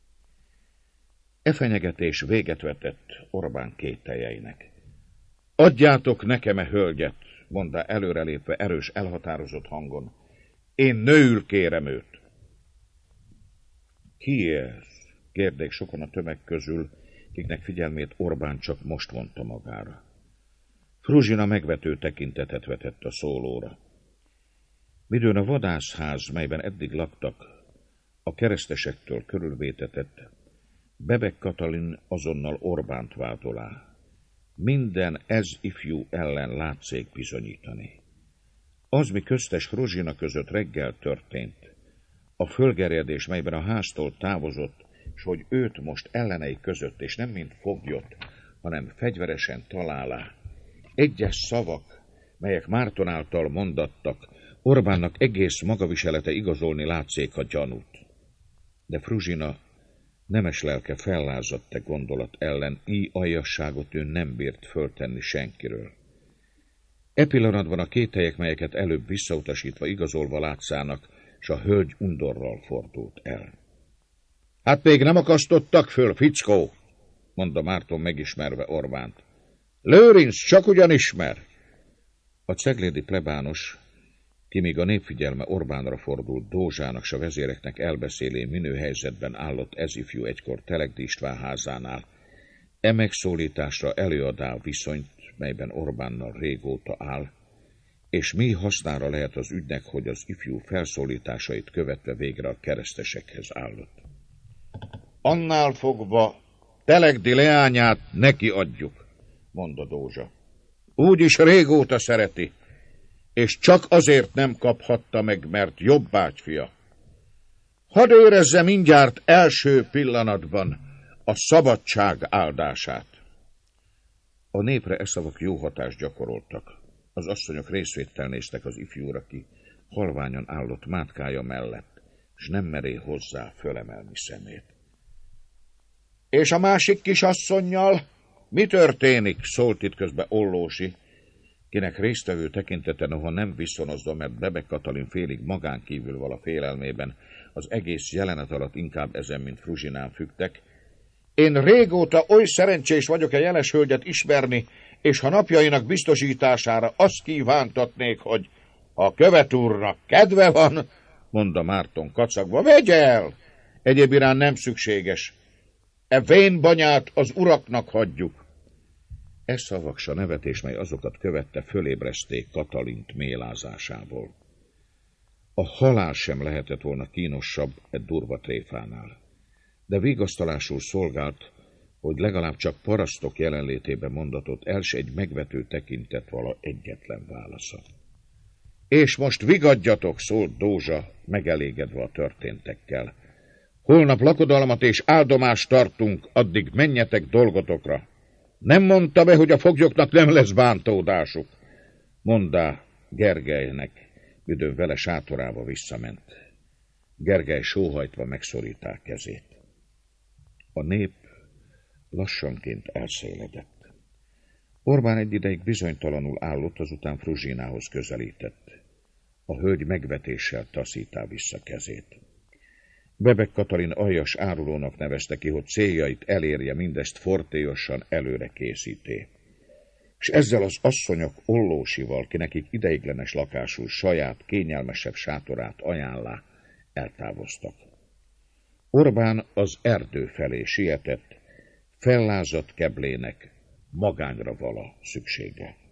E fenyegetés véget vetett Orbán kételjeinek. Adjátok nekem e hölgyet, mondta előrelépve erős, elhatározott hangon. Én nőül kérem őt. Ki ez? Kérdék sokan a tömeg közül, kiknek figyelmét Orbán csak most vonta magára. Fruzsina megvető tekintetet vetett a szólóra. Midőn a vadászház, melyben eddig laktak, a keresztesektől körülvétetett, Bebek Katalin azonnal Orbánt vádolá. Minden ez ifjú ellen látszék bizonyítani. Az, mi köztes Fruzsina között reggel történt, a fölgerjedés, melyben a háztól távozott, s hogy őt most ellenei között, és nem mint foglyot, hanem fegyveresen találá, egyes szavak, melyek Márton által mondattak, Orbánnak egész magaviselete igazolni látszék a gyanút. De Fruzsina nemes lelke fellázadt e gondolat ellen, így aljasságot ő nem bírt föltenni senkiről. E pillanatban a kételyek, melyeket előbb visszautasítva igazolva látszának, s a hölgy undorral fordult el. Hát még nem akasztottak föl, fickó, mondta Márton megismerve Orbánt. Lőrinc csak ugyan ismer. A ceglédi plebános, ki még a népfigyelme Orbánra fordult Dózsának s a vezéreknek elbeszélé minő helyzetben állott ez ifjú egykor Telegdi István házánál, e megszólításra előadá viszonyt, melyben Orbánnal régóta áll, és mi hasznára lehet az ügynek, hogy az ifjú felszólításait követve végre a keresztesekhez állott. Annál fogva Telegdi leányát neki adjuk, mondta Dózsa. Úgyis régóta szereti, és csak azért nem kaphatta meg, mert jobb bátyfia. Hadd érezze mindjárt első pillanatban a szabadság áldását. A népre e szavak jó hatást gyakoroltak. Az asszonyok részvéttel néztek az ifjúra, ki halványan állott mátkája mellett, s nem meré hozzá fölemelni szemét. És a másik kisasszonnyal mi történik? Szólt itt közben Ollósi, kinek résztvevő tekintete noha nem viszonozva, mert Bebek Katalin félig magán kívül vala félelmében, az egész jelenet alatt inkább ezen, mint Fruzsinán fügtek. Én régóta oly szerencsés vagyok a jeles hölgyet ismerni, és ha napjainak biztosítására azt kívántatnék, hogy ha követúrnak kedve van, mondta Márton kacagva, vegye el! Egyéb irán nem szükséges. E vén banyát az uraknak hagyjuk. E szavak s a nevetés, mely azokat követte, fölébrezték Katalint mélázásából. A halál sem lehetett volna kínosabb egy durva tréfánál, de vigasztalásul szolgált, hogy legalább csak parasztok jelenlétében mondatott el s egy megvető tekintet vala egyetlen válasza. És most vigadjatok, szólt Dózsa, megelégedve a történtekkel. Holnap lakodalmat és áldomást tartunk, addig menjetek dolgotokra. Nem mondta be, hogy a foglyoknak nem lesz bántódásuk, mondá Gergelynek, midőn vele sátorába visszament. Gergely sóhajtva megszorítá kezét. A nép lassanként elszéledett. Orbán egy ideig bizonytalanul állott, azután Fruzsinához közelített. A hölgy megvetéssel taszítá vissza kezét. Bebek Katalin aljas árulónak nevezte ki, hogy céljait elérje, mindezt fortélyosan előre készíté. És ezzel az asszonyok Ollósival, ki nekik ideiglenes lakásul saját, kényelmesebb sátorát ajánlá, eltávoztak. Orbán az erdő felé sietett, fellázadt keblének magányra vala szüksége.